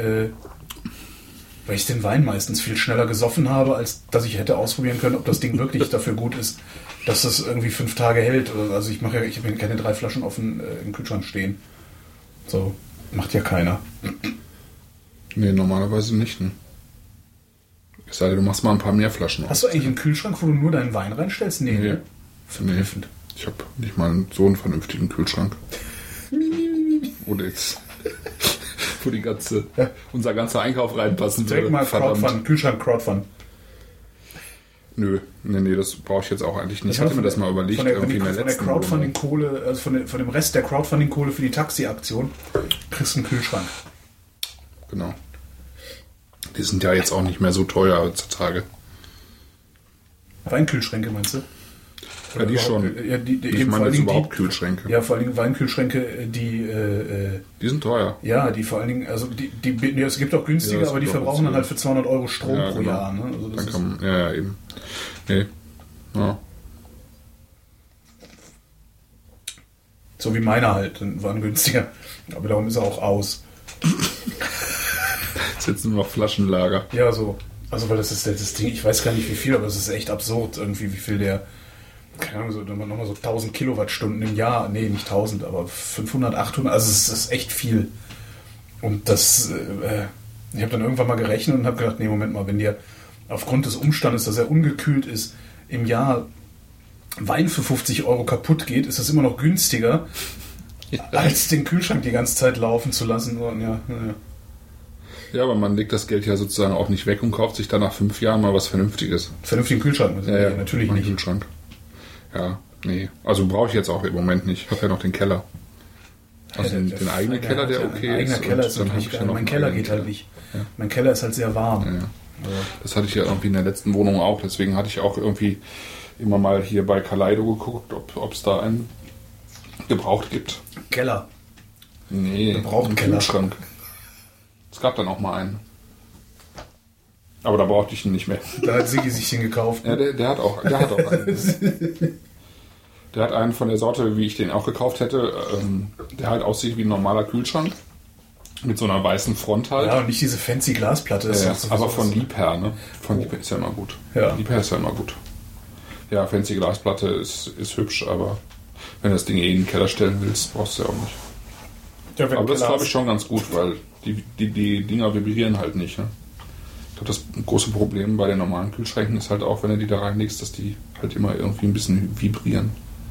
den Wein meistens viel schneller gesoffen habe, als dass ich hätte ausprobieren können, ob das Ding wirklich dafür gut ist, dass das irgendwie 5 Tage hält. Also ich habe ja keine 3 Flaschen offen im Kühlschrank stehen. So, macht ja keiner. Nee, normalerweise nicht. Ne? Es sei denn, du machst mal ein paar mehr Flaschen auf. Hast du eigentlich einen Kühlschrank, wo du nur deinen Wein reinstellst? Nee. Ne? Verblüffend. Ich habe nicht mal so einen vernünftigen Kühlschrank. Oder jetzt... wo unser ganzer Einkauf reinpassen würde. Direkt mal Crowdfund, Kühlschrank-Crowdfund. Nö, das brauche ich jetzt auch eigentlich nicht. Ich hatte mir das mal überlegt. Von der Crowdfunding-Kohle, also von dem Rest der Crowdfunding-Kohle für die Taxi-Aktion, kriegst du einen Kühlschrank. Genau. Die sind ja jetzt auch nicht mehr so teuer heutzutage. Weinkühlschränke meinst du? Ja, die schon. Ja, ich meine jetzt überhaupt Kühlschränke. Ja, vor allen Dingen Weinkühlschränke, die sind teuer. Ja, die vor allen Dingen, also es gibt auch günstige, aber die verbrauchen dann halt für 200 Euro Strom pro Jahr. Ne? Also das eben. Nee. Ja. So wie meiner halt, dann waren günstiger. Aber darum ist er auch aus. Ist jetzt nur noch Flaschenlager. Ja, so. Also, weil das ist das Ding, ich weiß gar nicht wie viel, aber es ist echt absurd, irgendwie, wie viel der, keine Ahnung, so, nochmal so 1000 Kilowattstunden im Jahr, nee, nicht 1000, aber 500, 800, also es ist echt viel. Und das, ich habe dann irgendwann mal gerechnet und habe gedacht, nee, Moment mal, wenn dir aufgrund des Umstandes, dass er ungekühlt ist, im Jahr Wein für 50 Euro kaputt geht, ist das immer noch günstiger, als den Kühlschrank die ganze Zeit laufen zu lassen. Und ja, aber man legt das Geld ja sozusagen auch nicht weg und kauft sich dann nach 5 Jahren mal was Vernünftiges. Vernünftigen Kühlschrank? Ja, natürlich nicht. Kühlschrank. Ja, nee. Also brauche ich jetzt auch im Moment nicht. Ich habe ja noch den Keller. Also den eigenen Keller, der okay ist. Mein eigener Keller ist natürlich geil. Mein Keller geht halt nicht. Ja. Mein Keller ist halt sehr warm. Ja. Das hatte ich ja irgendwie in der letzten Wohnung auch. Deswegen hatte ich auch irgendwie immer mal hier bei Kaleido geguckt, ob es da einen gebraucht gibt. Keller? Nee, einen Kühlschrank. Es gab dann auch mal einen. Aber da brauchte ich ihn nicht mehr. Da hat Sigi sich den gekauft. Ja, der hat auch einen. Der hat einen von der Sorte, wie ich den auch gekauft hätte, der halt aussieht wie ein normaler Kühlschrank. Mit so einer weißen Front halt. Ja, und nicht diese fancy Glasplatte. Aber von Liebherr, ne? Von Liebherr ist ja immer gut. Ja. Liebherr ist ja immer gut. Ja, fancy Glasplatte ist hübsch, aber wenn du das Ding in den Keller stellen willst, brauchst du ja auch nicht. Ja, aber das ist, glaube ich, schon ganz gut, weil die Dinger vibrieren halt nicht. Ne? Ich glaube, das große Problem bei den normalen Kühlschränken ist halt auch, wenn du die da reinlegst, dass die halt immer irgendwie ein bisschen vibrieren.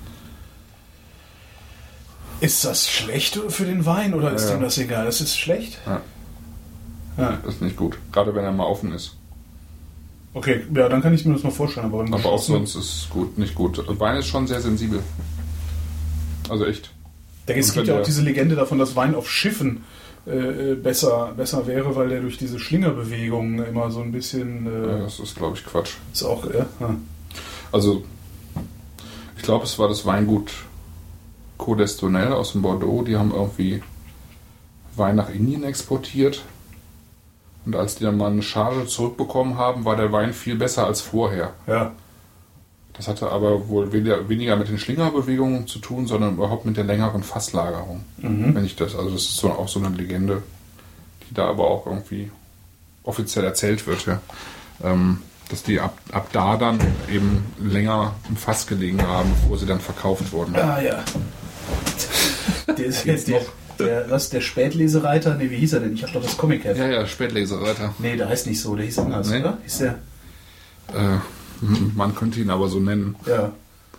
Ist das schlecht für den Wein oder ist dem das egal? Das ist schlecht? Ja. Das ist nicht gut. Gerade wenn er mal offen ist. Okay, ja, dann kann ich mir das mal vorstellen. Aber auch sonst ist es nicht gut. Wein ist schon sehr sensibel. Also echt. Es gibt ja auch diese Legende davon, dass Wein auf Schiffen besser wäre, weil der durch diese Schlingerbewegungen immer so ein bisschen... das ist, glaube ich, Quatsch. Ist auch... Also, ich glaube, es war das Weingut Côte d'Estournel aus dem Bordeaux. Die haben irgendwie Wein nach Indien exportiert. Und als die dann mal eine Charge zurückbekommen haben, war der Wein viel besser als vorher. Ja. Das hatte aber wohl weniger mit den Schlingerbewegungen zu tun, sondern überhaupt mit der längeren Fasslagerung. Wenn ich das, also das ist auch so eine Legende, die da aber auch irgendwie offiziell erzählt wird, ja. Dass die ab da dann eben länger im Fass gelegen haben, bevor sie dann verkauft wurden. Ah ja. Der ist jetzt noch. Der Spätlesereiter? Ne, wie hieß er denn? Ich habe doch das Comic-Heft. Ja, Spätlesereiter. Ne, der heißt nicht so, der hieß anders, nee? Oder? Hieß der? Man könnte ihn aber so nennen. Ja.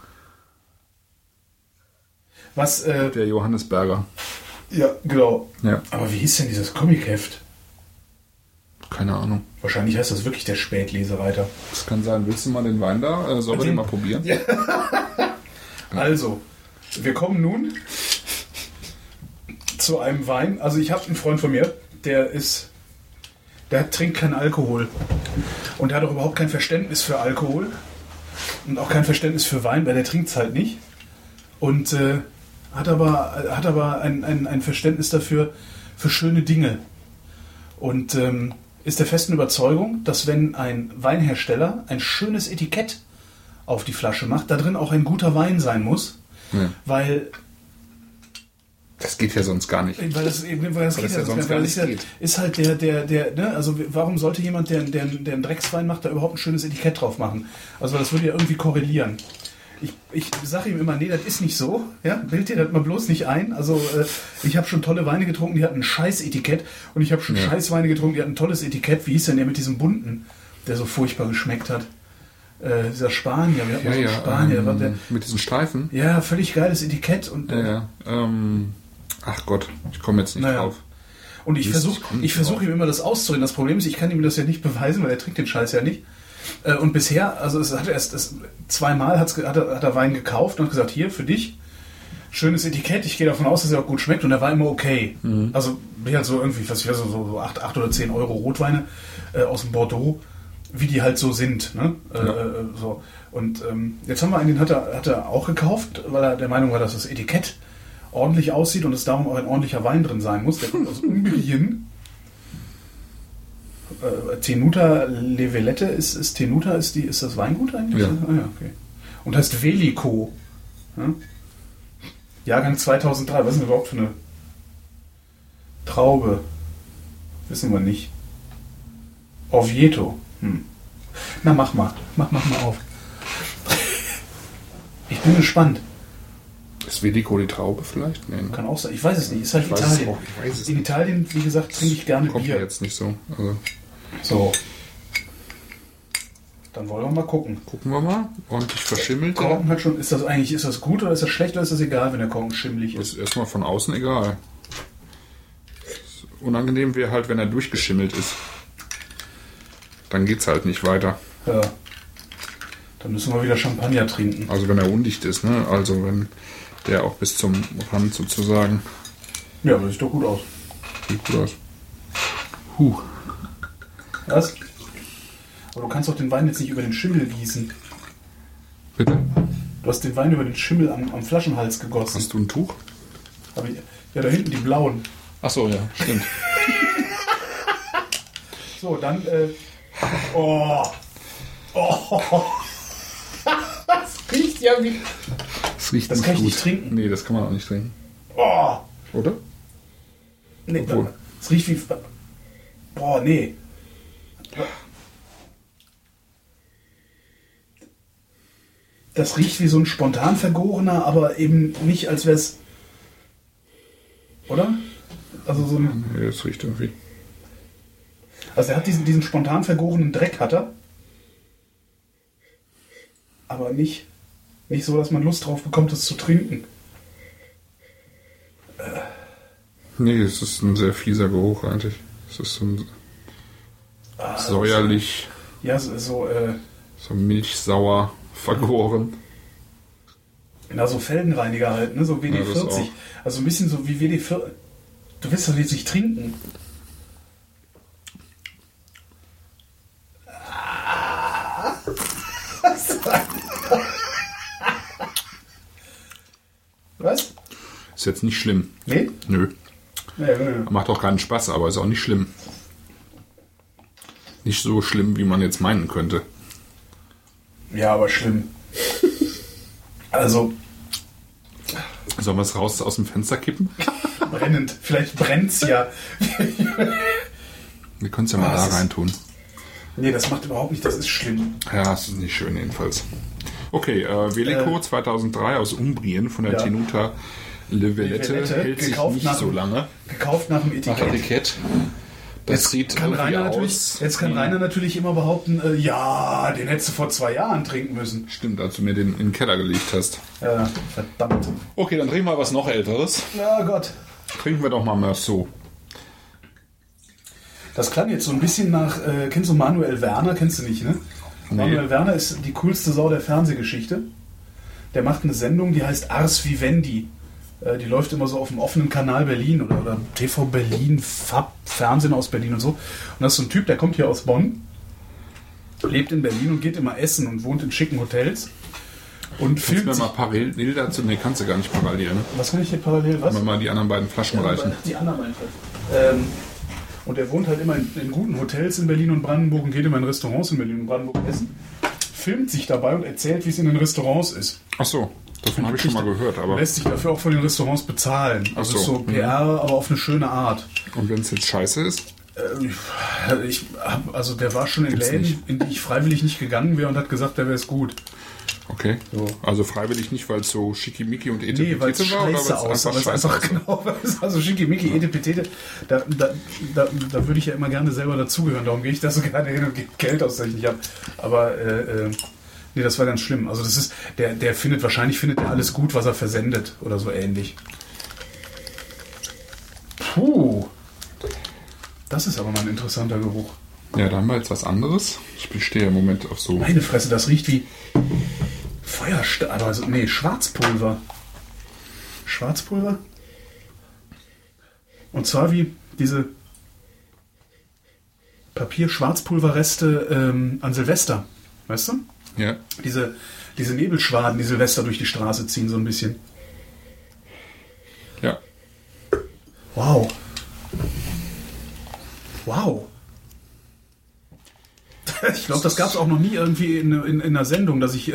Was? Der Johannes Berger. Ja, genau. Ja. Aber wie hieß denn dieses Comic-Heft? Keine Ahnung. Wahrscheinlich heißt das wirklich der Spätlesereiter. Das kann sein. Willst du mal den Wein da? Sollen wir den mal probieren? Ja. Also, wir kommen nun zu einem Wein. Also ich habe einen Freund von mir, der trinkt keinen Alkohol. Und der hat auch überhaupt kein Verständnis für Alkohol. Und auch kein Verständnis für Wein, weil der trinkt es halt nicht. Und hat aber ein Verständnis dafür, für schöne Dinge. Und ist der festen Überzeugung, dass wenn ein Weinhersteller ein schönes Etikett auf die Flasche macht, da drin auch ein guter Wein sein muss. Ja. Weil das geht ja sonst gar nicht. Weil das ja sonst gar nicht geht. Ist halt ne? Also warum sollte jemand, der einen Dreckswein macht, da überhaupt ein schönes Etikett drauf machen? Also das würde ja irgendwie korrelieren. Ich sage ihm immer, nee, das ist nicht so. Ja? Bild dir das mal bloß nicht ein. Also ich habe schon tolle Weine getrunken, die hatten ein scheiß Etikett. Und ich habe schon scheiß Weine getrunken, die hatten ein tolles Etikett. Wie hieß denn der mit diesem bunten, der so furchtbar geschmeckt hat? Dieser Spanier, wir hatten so Spanier. Mit diesen Streifen? Ja, völlig geiles Etikett. Und, ach Gott, ich komme jetzt nicht drauf. Und ich versuche ihm immer das auszureden. Das Problem ist, ich kann ihm das ja nicht beweisen, weil er trinkt den Scheiß ja nicht. Und bisher, also es hat erst zweimal hat er Wein gekauft und gesagt, hier, für dich, schönes Etikett, ich gehe davon aus, dass er auch gut schmeckt, und er war immer okay. Also ich hatte so irgendwie, so 8 oder 10 Euro Rotweine aus dem Bordeaux, wie die halt so sind. Ne? So. Und jetzt haben wir einen, den hat er auch gekauft, weil er der Meinung war, dass das Etikett ordentlich aussieht und es darum auch ein ordentlicher Wein drin sein muss. Der kommt aus Umbrien. Tenuta Levelette ist Tenuta, ist das Weingut eigentlich? Ja. Ah, ja, okay. Und heißt Velico. Ja? Jahrgang 2003. Was ist denn überhaupt für eine Traube? Wissen wir nicht. Oviedo. Na, mach mal. Mach mal auf. Ich bin gespannt. Ist Velico die Traube vielleicht? Nee, ne? Kann auch sein. Ich weiß es nicht. Ist halt Italien. In Italien, wie gesagt, trinke ich gerne Kommt Bier. Kommt jetzt nicht so. Also. So. Dann wollen wir mal gucken. Gucken wir mal. Ordentlich verschimmelt. Der Korken hat schon. Ist das gut oder ist das schlecht oder ist das egal, wenn der Korken schimmelig ist? Ist erstmal von außen egal. Unangenehm wäre halt, wenn er durchgeschimmelt ist. Dann geht's halt nicht weiter. Ja. Dann müssen wir wieder Champagner trinken. Also wenn er undicht ist, ne? Also wenn der auch bis zum Rand sozusagen. Ja, aber sieht doch gut aus. Sieht gut aus. Was? Aber du kannst doch den Wein jetzt nicht über den Schimmel gießen. Bitte? Du hast den Wein über den Schimmel am Flaschenhals gegossen. Hast du ein Tuch? Ja, da hinten die blauen. Ach so, ja, stimmt. So, dann. Oh. Das riecht ja wie. Das kann ich gut. nicht trinken. Nee, das kann man auch nicht trinken. Oh. Oder? Nee, es riecht wie. Boah, nee. Das riecht wie so ein spontan vergorener, aber eben nicht, als wäre es. Oder? Also so ein. Nee, das riecht irgendwie. Also er hat diesen spontan vergorenen Dreck, hat er. Aber nicht so, dass man Lust drauf bekommt, es zu trinken. Nee, es ist ein sehr fieser Geruch eigentlich. Es ist so ein säuerlich. Ja, so milchsauer vergoren. Na, so Felgenreiniger halt, ne? So WD-40. Ja, also ein bisschen so wie WD-40. Du willst doch jetzt nicht trinken. Was? Ist jetzt nicht schlimm. Nee? Nö. Nee. Macht auch keinen Spaß, aber ist auch nicht schlimm. Nicht so schlimm, wie man jetzt meinen könnte. Ja, aber schlimm. Also. Sollen wir es raus aus dem Fenster kippen? Brennend. Vielleicht brennt's ja. Wir können es ja mal da rein tun. Nee, das macht überhaupt nicht. Das ist schlimm. Ja, das ist nicht schön jedenfalls. Okay, Velico 2003 aus Umbrien von der Tenuta Livellette hält sich nicht so lange. Gekauft nach dem Etikett. Das sieht irgendwie aus. Jetzt kann Rainer natürlich immer behaupten, ja, den hättest du vor 2 Jahren trinken müssen. Stimmt, als du mir den in den Keller gelegt hast. Ja, verdammt. Okay, dann trinken wir was noch Älteres. Ja, Gott. Trinken wir doch mal Meursault. Das klang jetzt so ein bisschen nach, kennst du Manuel Werner? Kennst du nicht, ne? Nee. Manuel Werner ist die coolste Sau der Fernsehgeschichte. Der macht eine Sendung, die heißt Ars Vivendi. Die läuft immer so auf dem offenen Kanal Berlin oder TV Berlin, FAB, Fernsehen aus Berlin und so. Und das ist so ein Typ, der kommt hier aus Bonn, lebt in Berlin und geht immer essen und wohnt in schicken Hotels. Und filmt mir mal parallel dazu, ne, kannst du gar nicht parallel, ne? Was kann ich hier parallel, was? Mal die anderen beiden Flaschen reichen. Die anderen beiden Flaschen. Und er wohnt halt immer in guten Hotels in Berlin und Brandenburg und geht immer in Restaurants in Berlin und Brandenburg essen. Filmt sich dabei und erzählt, wie es in den Restaurants ist. Ach so, davon habe ich schon mal gehört. Aber lässt sich dafür auch von den Restaurants bezahlen. Also so PR, aber auf eine schöne Art. Und wenn es jetzt scheiße ist? Also der war schon in Läden, in die ich freiwillig nicht gegangen wäre und hat gesagt, der wäre es gut. Okay, so. Also freiwillig nicht, weil es so schickimicki und etepetete war, oder weil es einfach genau, also schickimicki, etepetete, da würde ich ja immer gerne selber dazugehören, darum gehe ich da so gerne hin und gebe Geld aus, das ich nicht habe. Aber nee, das war ganz schlimm. Also das ist, der findet alles gut, was er versendet oder so ähnlich. Puh. Das ist aber mal ein interessanter Geruch. Ja, da haben wir jetzt was anderes. Ich bestehe im Moment auf so... Meine Fresse, das riecht wie Feuerstahl, also nee, Schwarzpulver. Schwarzpulver? Und zwar wie diese Papier-Schwarzpulverreste an Silvester. Weißt du? Ja. Diese Nebelschwaden, die Silvester durch die Straße ziehen, so ein bisschen. Ja. Wow. Wow. Ich glaube, das gab es auch noch nie irgendwie in einer Sendung, dass ich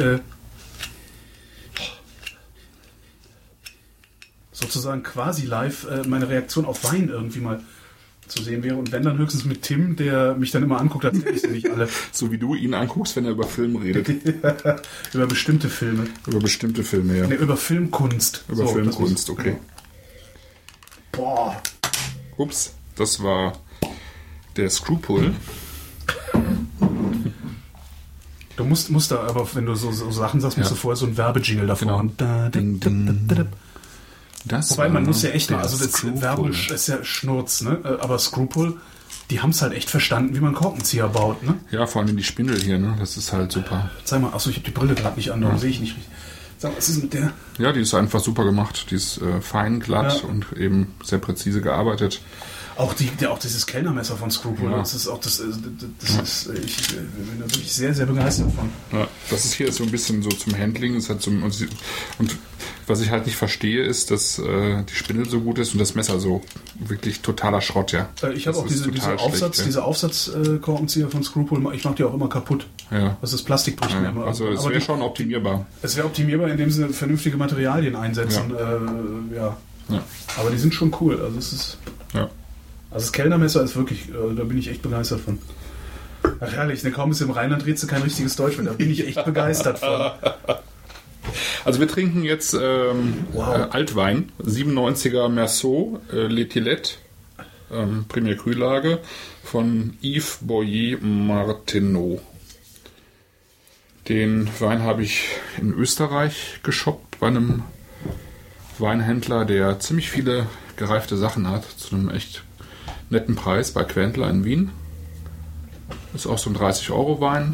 sozusagen quasi live meine Reaktion auf Wein irgendwie mal zu sehen wäre. Und wenn dann höchstens mit Tim, der mich dann immer anguckt, als hätte ich sie nicht alle. So wie du ihn anguckst, wenn er über Film redet. Über bestimmte Filme. Über bestimmte Filme, ja. Nee, über Filmkunst. Über Filmkunst, okay. Boah. Ups, das war der Screwpull. Du musst da aber, wenn du so Sachen sagst, musst du vorher so ein Werbejingle davor haben. Wobei, man muss ja echt mal, also das Werbung ist ja Schnurz, ne? Aber Screwpull, die haben es halt echt verstanden, wie man Korkenzieher baut, ne? Ja, vor allem die Spindel hier, ne? Das ist halt super. Zeig mal, achso, ich habe die Brille gerade nicht an, darum sehe ich nicht richtig. Sag mal, was ist mit der? Ja, die ist einfach super gemacht. Die ist fein, glatt und eben sehr präzise gearbeitet. Auch dieses Kellnermesser von Screwpull, das ist auch ich bin da wirklich sehr, sehr begeistert von. Ja, das ist hier so ein bisschen so zum Handling. Das hat und was ich halt nicht verstehe, ist, dass die Spindel so gut ist und das Messer so wirklich totaler Schrott, ja. Ich habe auch diese Aufsatzkorkenzieher von Screwpull, ich mache die auch immer kaputt. Ja. Also das Plastik bricht mir immer. Also es wäre schon optimierbar. Es wäre optimierbar, indem sie vernünftige Materialien einsetzen. Ja. Aber die sind schon cool. Also es ist. Ja. Also das Kellnermesser ist wirklich, da bin ich echt begeistert von. Ach herrlich, kaum ist im Rheinland redest du kein richtiges Deutsch mehr. Da bin ich echt begeistert von. Also wir trinken jetzt Altwein, 97er Merceau L'Etilette, Premier Cru-Lage von Yves Boyer Martineau. Den Wein habe ich in Österreich geshoppt bei einem Weinhändler, der ziemlich viele gereifte Sachen hat, zu einem echt netten Preis bei Quentler in Wien. Ist auch so ein 30-Euro-Wein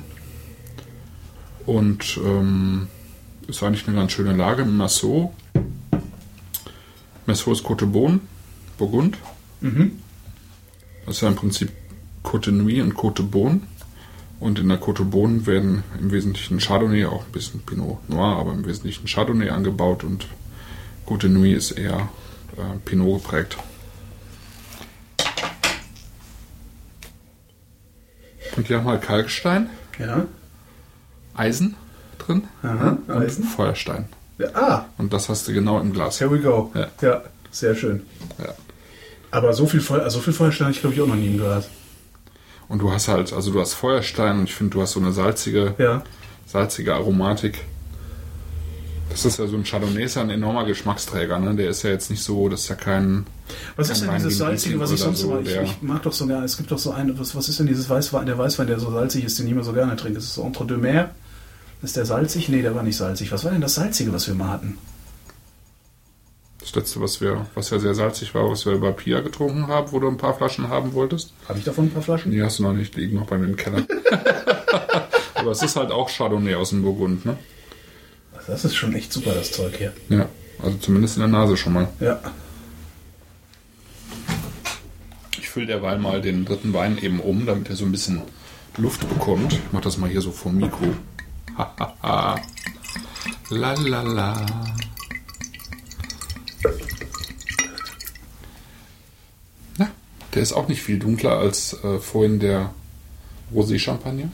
und ist eigentlich eine ganz schöne Lage mit Merceau. Merceau ist Côte Beaune, Burgund. Das ist ja im Prinzip Côte Nuit und Côte Beaune. Und in der Côte Beaune werden im Wesentlichen Chardonnay, auch ein bisschen Pinot Noir, aber im Wesentlichen Chardonnay angebaut und Côte Nuit ist eher Pinot geprägt. Und hier haben wir Kalkstein, Eisen drin und Eisen. Feuerstein. Ja, Und das hast du genau im Glas. Here we go. Ja, sehr schön. Ja. Aber so viel Feuerstein habe ich, glaube ich, auch noch nie im Glas. Und du hast halt, also du hast Feuerstein und ich finde, du hast so eine salzige Aromatik. Das ist ja so ein Chardonnay, ist ja ein enormer Geschmacksträger, ne? Der ist ja jetzt nicht so, das ist ja kein... Was ist denn dieses salzige, was ich sonst so, immer... Ich mag doch so gerne, es gibt doch so eine... Was ist denn dieses Weißwein, der Weißwein, der so salzig ist, den ich immer so gerne trinke? Ist es so Entre deux Mers? Ist der salzig? Nee, der war nicht salzig. Was war denn das Salzige, was wir mal hatten? Das letzte, was ja sehr salzig war, was wir bei Pia getrunken haben, wo du ein paar Flaschen haben wolltest. Habe ich davon ein paar Flaschen? Die hast du noch nicht, liegen noch bei mir im Keller. Aber es ist halt auch Chardonnay aus dem Burgund, ne? Das ist schon echt super, das Zeug hier. Ja, also zumindest in der Nase schon mal. Ja. Ich fülle derweil mal den dritten Wein eben um, damit er so ein bisschen Luft bekommt. Ich mach das mal hier so vom Mikro. Hahaha. La la la. Ja, der ist auch nicht viel dunkler als vorhin der Rosé Champagner.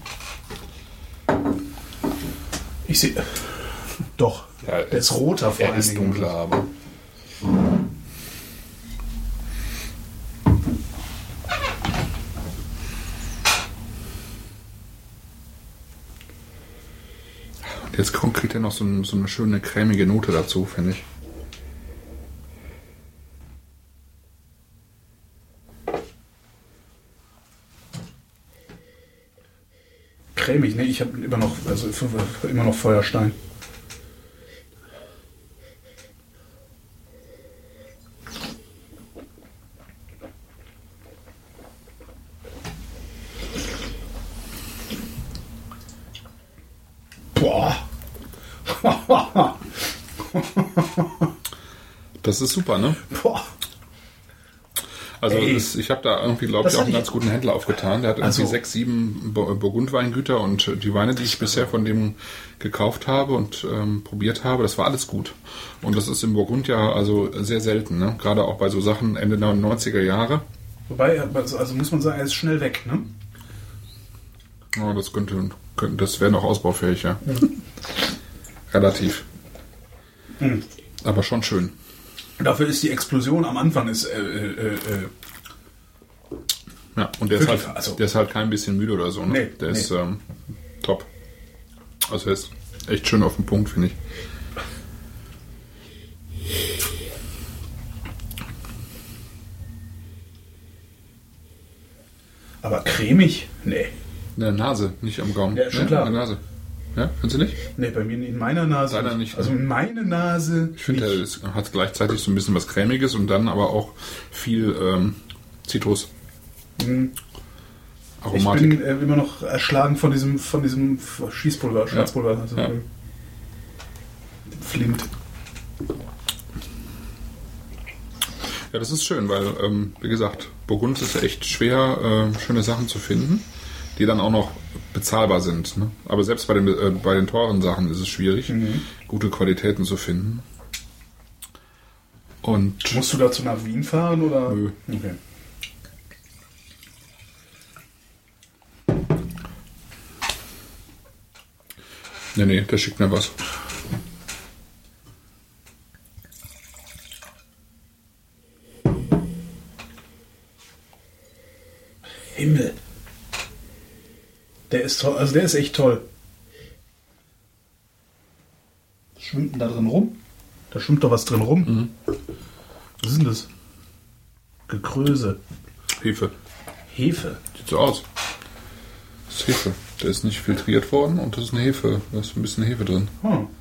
Ich sehe... Doch, ja, der ist roter vor allem. Er ist dunkler, aber... Und jetzt kriegt er noch so eine schöne cremige Note dazu, finde ich. Cremig, ne? Ich habe immer noch Feuerstein. Boah. Das ist super, ne? Boah. Also ich habe da irgendwie, glaube ich, auch einen ganz guten Händler aufgetan. Der hat irgendwie 6, 7 Burgundweingüter und die Weine, die ich bisher von dem gekauft habe und probiert habe, das war alles gut. Und das ist im Burgund ja also sehr selten, ne? Gerade auch bei so Sachen Ende der 90er Jahre. Wobei, also muss man sagen, er ist schnell weg, ne? Ja, das wäre noch ausbaufähig, ja. Relativ. Aber schon schön. Dafür ist die Explosion am Anfang Ja, und der ist halt kein bisschen müde oder so. Ne? Nee, der ist top. Also er ist echt schön auf den Punkt, finde ich. Aber cremig? Nee. In der Nase, nicht am Gaumen. Ja, schon klar. In der Nase. Ja, findest du nicht? Nee, bei mir in meiner Nase. Leider nicht. Also in meine Nase. Ich finde, es hat gleichzeitig so ein bisschen was Cremiges und dann aber auch viel Zitrus. Aromatik. Ich bin immer noch erschlagen von diesem Schießpulver, Schwarzpulver. Ja. Also Ja. Flint. Ja, das ist schön, weil, wie gesagt, Burgund ist ja echt schwer, schöne Sachen zu finden, die dann auch noch bezahlbar sind. Ne? Aber selbst bei den teuren Sachen ist es schwierig, gute Qualitäten zu finden. Und Musst du dazu nach Wien fahren? Oder? Nö. Okay. Nee, der schickt mir was. Himmel. Der ist toll, also der ist echt toll. Was schwimmt denn da drin rum? Da schwimmt doch was drin rum. Was ist denn das? Gekröse. Hefe. Hefe. Sieht so aus. Das ist Hefe. Der ist nicht filtriert worden und das ist eine Hefe. Da ist ein bisschen Hefe drin.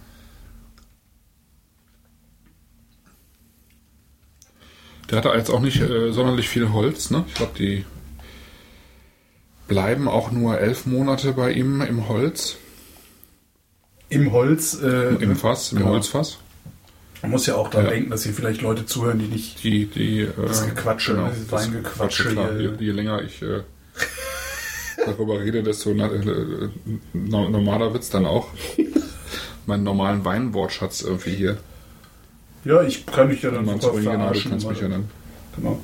Der hatte jetzt auch nicht sonderlich viel Holz. Ne? Ich glaube, die bleiben auch nur 11 Monate bei ihm im Holz. Im Holz? Im Fass, im Holzfass. Man muss ja auch daran denken, dass hier vielleicht Leute zuhören, die nicht das Gequatsche, genau, dieses Weingequatsche. Je länger ich darüber rede, desto normaler wird es dann auch. Meinen normalen Weinwortschatz irgendwie hier. Ja, ich kann mich ja dann super verarschen. Du kannst mich ja dann. Genau.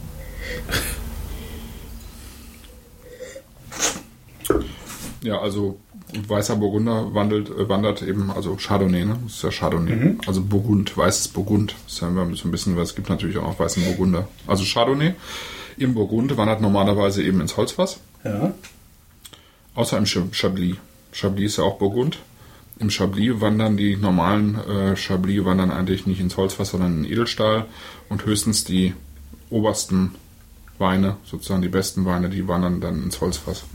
Ja, also weißer Burgunder wandert eben, also Chardonnay, ne? Das ist ja Chardonnay. Also Burgund, weißes Burgund. Das ist ja immer so ein bisschen, was es gibt natürlich auch noch weißen Burgunder. Also Chardonnay im Burgund wandert normalerweise eben ins Holzfass. Ja. Außer im Chablis. Chablis ist ja auch Burgund. Im Chablis wandern die normalen Chablis wandern eigentlich nicht ins Holzfass, sondern in den Edelstahl. Und höchstens die obersten Weine, sozusagen die besten Weine, die wandern dann ins Holzfass.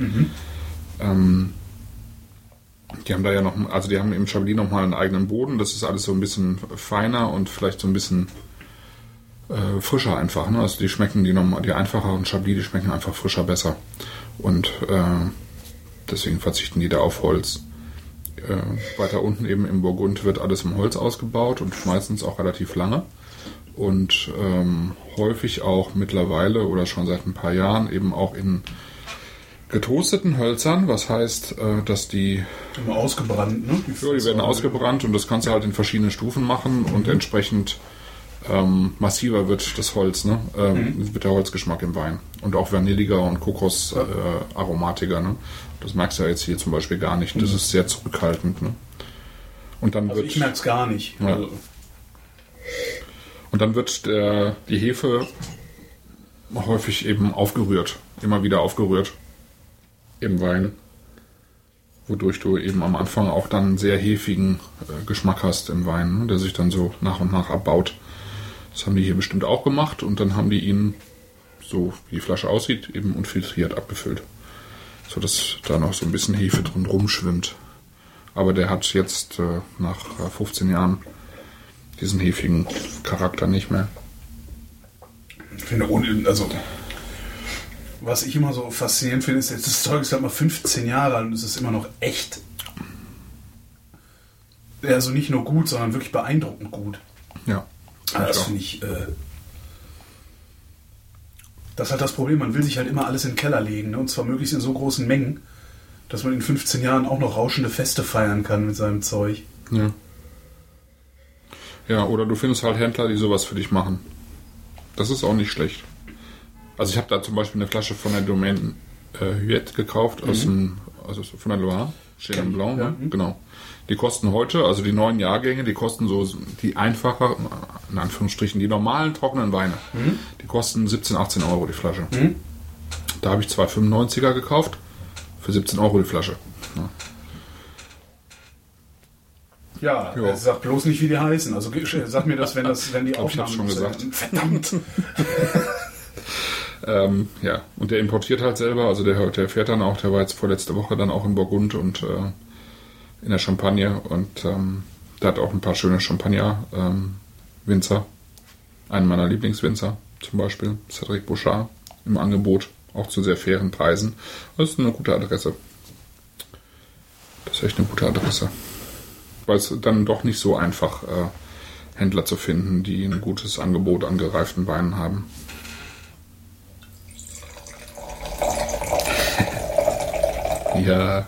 Die haben da ja noch, also die haben im Chablis nochmal einen eigenen Boden. Das ist alles so ein bisschen feiner und vielleicht so ein bisschen frischer einfach. Ne? Also die schmecken, die einfacheren Chablis, die schmecken einfach frischer, besser. Und deswegen verzichten die da auf Holz. Weiter unten eben im Burgund wird alles im Holz ausgebaut und meistens auch relativ lange. Und häufig auch mittlerweile oder schon seit ein paar Jahren eben auch in getoasteten Hölzern, was heißt, dass die immer ausgebrannt, ne? Die werden ausgebrannt und das kannst du halt in verschiedenen Stufen machen und entsprechend massiver wird das Holz, ne? Wird der Holzgeschmack im Wein. Und auch vanilliger und Kokos-aromatiger, ne? Das merkst du ja jetzt hier zum Beispiel gar nicht. Das ist sehr zurückhaltend, ne? Und dann also ich merke es gar nicht. Ja. Also. Und dann wird die Hefe häufig eben aufgerührt, immer wieder aufgerührt im Wein, wodurch du eben am Anfang auch dann einen sehr hefigen Geschmack hast im Wein, ne, der sich dann so nach und nach abbaut. Das haben die hier bestimmt auch gemacht und dann haben die ihn, so wie die Flasche aussieht, eben unfiltriert abgefüllt, sodass da noch so ein bisschen Hefe drin rumschwimmt. Aber der hat jetzt nach 15 Jahren diesen hefigen Charakter nicht mehr. Ich finde, also was ich immer so faszinierend finde, ist, das Zeug ist halt mal 15 Jahre alt und es ist immer noch echt. Also nicht nur gut, sondern wirklich beeindruckend gut. Ja. Das finde ich. Das ist halt das Problem, man will sich halt immer alles in den Keller legen, ne? Und zwar möglichst in so großen Mengen, dass man in 15 Jahren auch noch rauschende Feste feiern kann mit seinem Zeug. Ja. Ja, oder du findest halt Händler, die sowas für dich machen. Das ist auch nicht schlecht. Also ich habe da zum Beispiel eine Flasche von der Domaine Huet gekauft, von der Loire, Chenin Blanc, ja. Genau. Die kosten heute, also die neuen Jahrgänge, die kosten so die einfacher, in Anführungsstrichen, die normalen trockenen Weine. Die kosten 17, 18 Euro die Flasche. Da habe ich 2 95er gekauft. Für 17 Euro die Flasche. Ja, sag bloß nicht, wie die heißen. Also sag mir das, wenn die Aufnahmen... Ich hab's schon gesagt. Verdammt! Ja, und der importiert halt selber. Also der fährt dann auch, der war jetzt vorletzte Woche dann auch in Burgund und in der Champagne. Und der hat auch ein paar schöne Champagner-Winzer. Einen meiner Lieblingswinzer zum Beispiel, Cédric Bouchard, im Angebot. Auch zu sehr fairen Preisen. Das ist eine gute Adresse. Das ist echt eine gute Adresse. Weil es dann doch nicht so einfach Händler zu finden, die ein gutes Angebot an gereiften Weinen haben. Ja.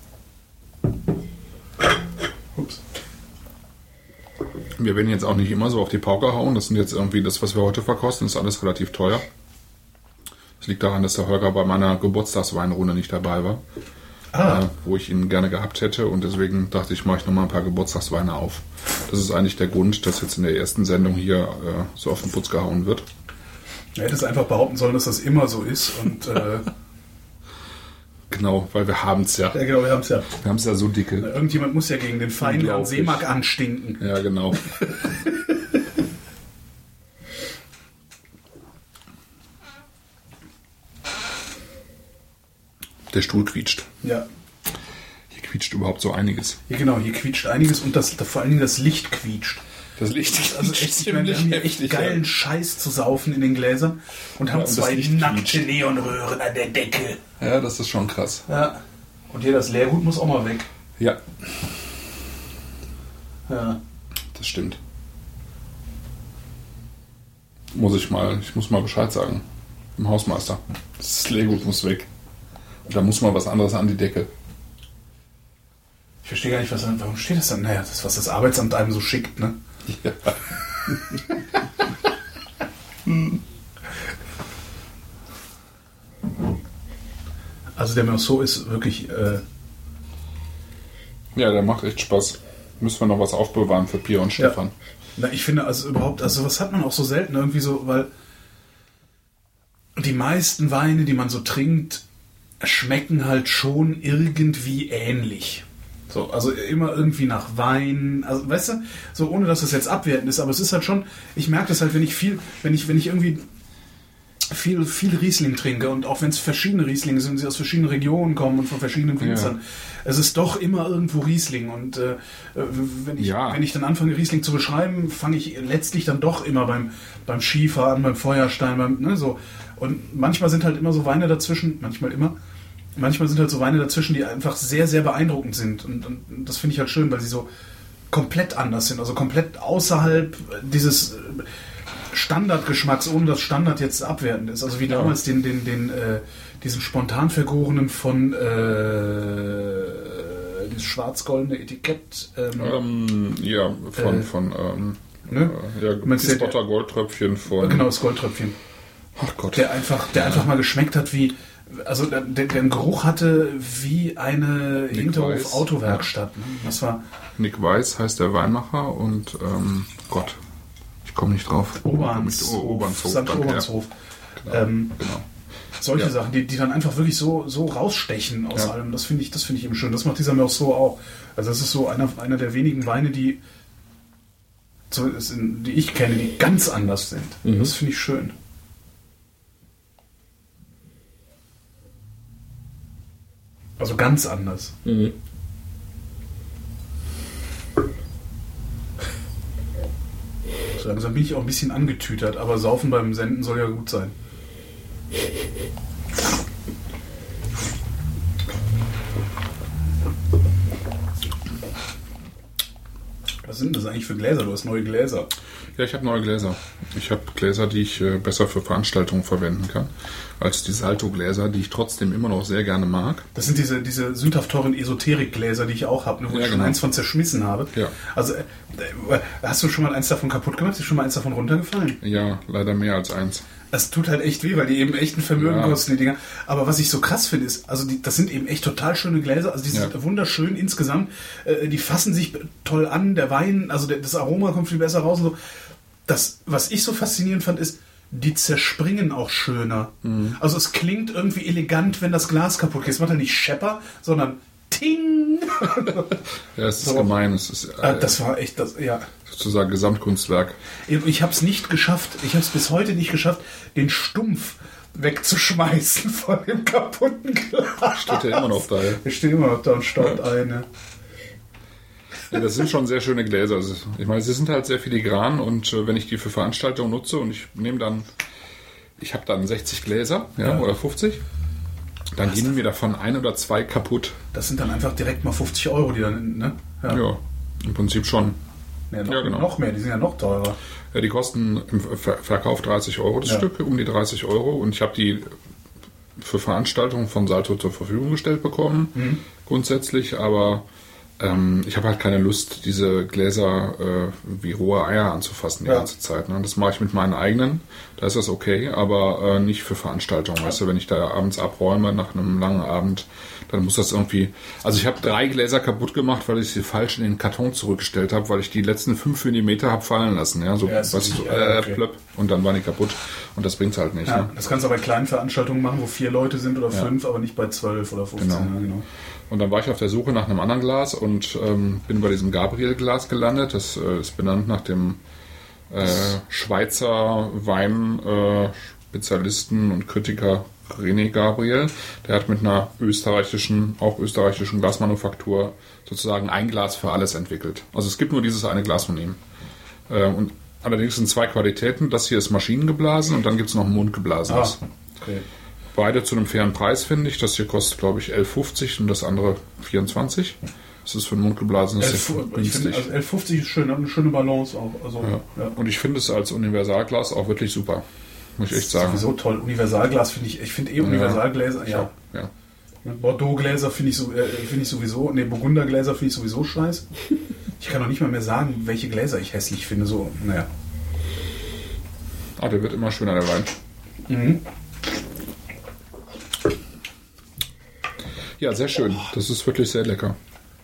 Ups. Wir werden jetzt auch nicht immer so auf die Pauke hauen. Das sind jetzt irgendwie das, was wir heute verkosten, ist alles relativ teuer. Das liegt daran, dass der Holger bei meiner Geburtstagsweinrunde nicht dabei war. Wo ich ihn gerne gehabt hätte. Und deswegen dachte ich, mache ich nochmal ein paar Geburtstagsweine auf. Das ist eigentlich der Grund, dass jetzt in der ersten Sendung hier so auf den Putz gehauen wird. Du hättest einfach behaupten sollen, dass das immer so ist. Und genau, weil wir haben es ja. Ja, genau, wir haben es ja. Wir haben es ja so dicke. Irgendjemand muss ja gegen den Feind an Seemark anstinken. Ja, genau. Der Stuhl quietscht. Ja. Hier quietscht überhaupt so einiges. Ja, genau, hier quietscht einiges und vor allen Dingen das Licht quietscht. Das Licht also echt, ich meine, wir haben hier echt geilen Scheiß zu saufen in den Gläsern und haben 2 nackte Neonröhren an der Decke. Ja, das ist schon krass. Ja. Und hier das Leergut muss auch mal weg. Ja. Ja. Das stimmt. Ich muss mal Bescheid sagen. Dem Hausmeister. Das Leergut muss weg. Da muss mal was anderes an die Decke. Ich verstehe gar nicht, warum steht das dann? Naja, das ist, was das Arbeitsamt einem so schickt, ne? Ja. Also der Meursault ist wirklich... Ja, der macht echt Spaß. Müssen wir noch was aufbewahren für Pia und Stefan. Ja. Na, ich finde, also überhaupt, also was hat man auch so selten irgendwie so, weil die meisten Weine, die man so trinkt, schmecken halt schon irgendwie ähnlich. So, also immer irgendwie nach Wein, also weißt du, so ohne dass das jetzt abwertend ist, aber es ist halt schon, ich merke das halt, wenn ich irgendwie viel Riesling trinke und auch wenn es verschiedene Rieslinge sind, sie aus verschiedenen Regionen kommen und von verschiedenen Winzern, es ist doch immer irgendwo Riesling und wenn ich dann anfange Riesling zu beschreiben, fange ich letztlich dann doch immer beim Schiefer an, beim Feuerstein, so. Und manchmal sind halt immer so Weine dazwischen, manchmal sind halt so Weine dazwischen, die einfach sehr, sehr beeindruckend sind. Und das finde ich halt schön, weil sie so komplett anders sind. Also komplett außerhalb dieses Standardgeschmacks, ohne dass Standard jetzt abwertend ist. Also wie damals diesen spontan vergorenen von dieses schwarz-goldene Etikett. Das Spotter Goldtröpfchen von... Genau, das Goldtröpfchen. Ach Gott. Der einfach mal geschmeckt hat wie... Also der einen Geruch hatte wie eine Hinterhof-Autowerkstatt. Ne? Das war Nick Weiß heißt der Weinmacher und Gott, ich komme nicht drauf. Obernshof. Ja. Genau. Solche Sachen, die dann einfach wirklich so rausstechen aus allem. Das finde ich eben schön. Das macht dieser Meursault auch. Also das ist so einer der wenigen Weine, die ich kenne, die ganz anders sind. Mhm. Das finde ich schön. Also ganz anders. Mhm. So langsam bin ich auch ein bisschen angetütert, aber Saufen beim Senden soll ja gut sein. Was sind das eigentlich für Gläser? Du hast neue Gläser. Ja, ich habe neue Gläser. Ich habe Gläser, die ich besser für Veranstaltungen verwenden kann, als die Salto-Gläser, die ich trotzdem immer noch sehr gerne mag. Das sind diese sündhaft teuren Esoterik-Gläser, die ich auch habe, wo ich schon eins von zerschmissen habe. Ja. Also, hast du schon mal eins davon kaputt gemacht? Ist schon mal eins davon runtergefallen? Ja, leider mehr als eins. Das tut halt echt weh, weil die eben echt ein Vermögen kosten, die Dinger. Aber was ich so krass finde, ist, also das sind eben echt total schöne Gläser. Also die sind wunderschön insgesamt. Die fassen sich toll an. Der Wein, also das Aroma kommt viel besser raus und so. Was ich so faszinierend fand, ist, die zerspringen auch schöner. Also es klingt irgendwie elegant, wenn das Glas kaputt geht. Es macht ja nicht Schepper, sondern Ting! Ja, es ist so gemein. Es ist, das war echt das, ja. Sozusagen Gesamtkunstwerk. Ich habe es nicht geschafft, ich habe es bis heute nicht geschafft, den Stumpf wegzuschmeißen von dem kaputten Glas. Steht ja immer noch da. Ja. Der steht immer noch da und staubt ein. Ja. Ja, das sind schon sehr schöne Gläser. Also, ich meine, sie sind halt sehr filigran und wenn ich die für Veranstaltungen nutze und ich habe dann 60 Gläser oder 50, dann gehen mir davon 1 oder 2 kaputt. Das sind dann einfach direkt mal 50 Euro, die dann, ne? Ja, im Prinzip schon. Ja, genau. Noch mehr, die sind ja noch teurer. Ja, die kosten im Verkauf 30 Euro das Stück, um die 30 Euro. Und ich habe die für Veranstaltungen von Salto zur Verfügung gestellt bekommen, grundsätzlich, aber ich habe halt keine Lust, diese Gläser wie rohe Eier anzufassen die ganze Zeit. Ne? Das mache ich mit meinen eigenen, da ist das okay, aber nicht für Veranstaltungen. Weißt du, wenn ich da abends abräume nach einem langen Abend, dann muss das irgendwie... Also ich habe 3 Gläser kaputt gemacht, weil ich sie falsch in den Karton zurückgestellt habe, weil ich die letzten 5 mm habe fallen lassen. Ja, so, plöpp, und dann waren die kaputt. Und das bringt es halt nicht. Ja, ne? Das kannst du bei kleinen Veranstaltungen machen, wo 4 Leute sind oder 5, aber nicht bei 12 oder 15. Genau. Ja, genau. Und dann war ich auf der Suche nach einem anderen Glas und bin bei diesem Gabriel-Glas gelandet. Das ist benannt nach dem Schweizer Weinspezialisten und Kritiker René Gabriel. Der hat mit einer österreichischen Glasmanufaktur sozusagen ein Glas für alles entwickelt. Also es gibt nur dieses eine Glas von ihm. Und allerdings sind 2 Qualitäten. Das hier ist maschinengeblasen und dann gibt es noch ein mundgeblasenes. Okay. Beide zu einem fairen Preis, finde ich. Das hier kostet, glaube ich, 11,50 und das andere 24. Das ist für ein mundgeblasenes günstig. Also 11,50 ist schön, hat eine schöne Balance auch. Also, ja. Und ich finde es als Universalglas auch wirklich super. Muss ich echt sagen. Sowieso toll. Universalglas finde ich Universalgläser, ja. Bordeaux-Gläser finde ich sowieso, Burgundergläser finde ich sowieso scheiße. Ich kann noch nicht mal mehr sagen, welche Gläser ich hässlich finde. So, naja. Der wird immer schöner, der Wein. Ja, sehr schön. Das ist wirklich sehr lecker.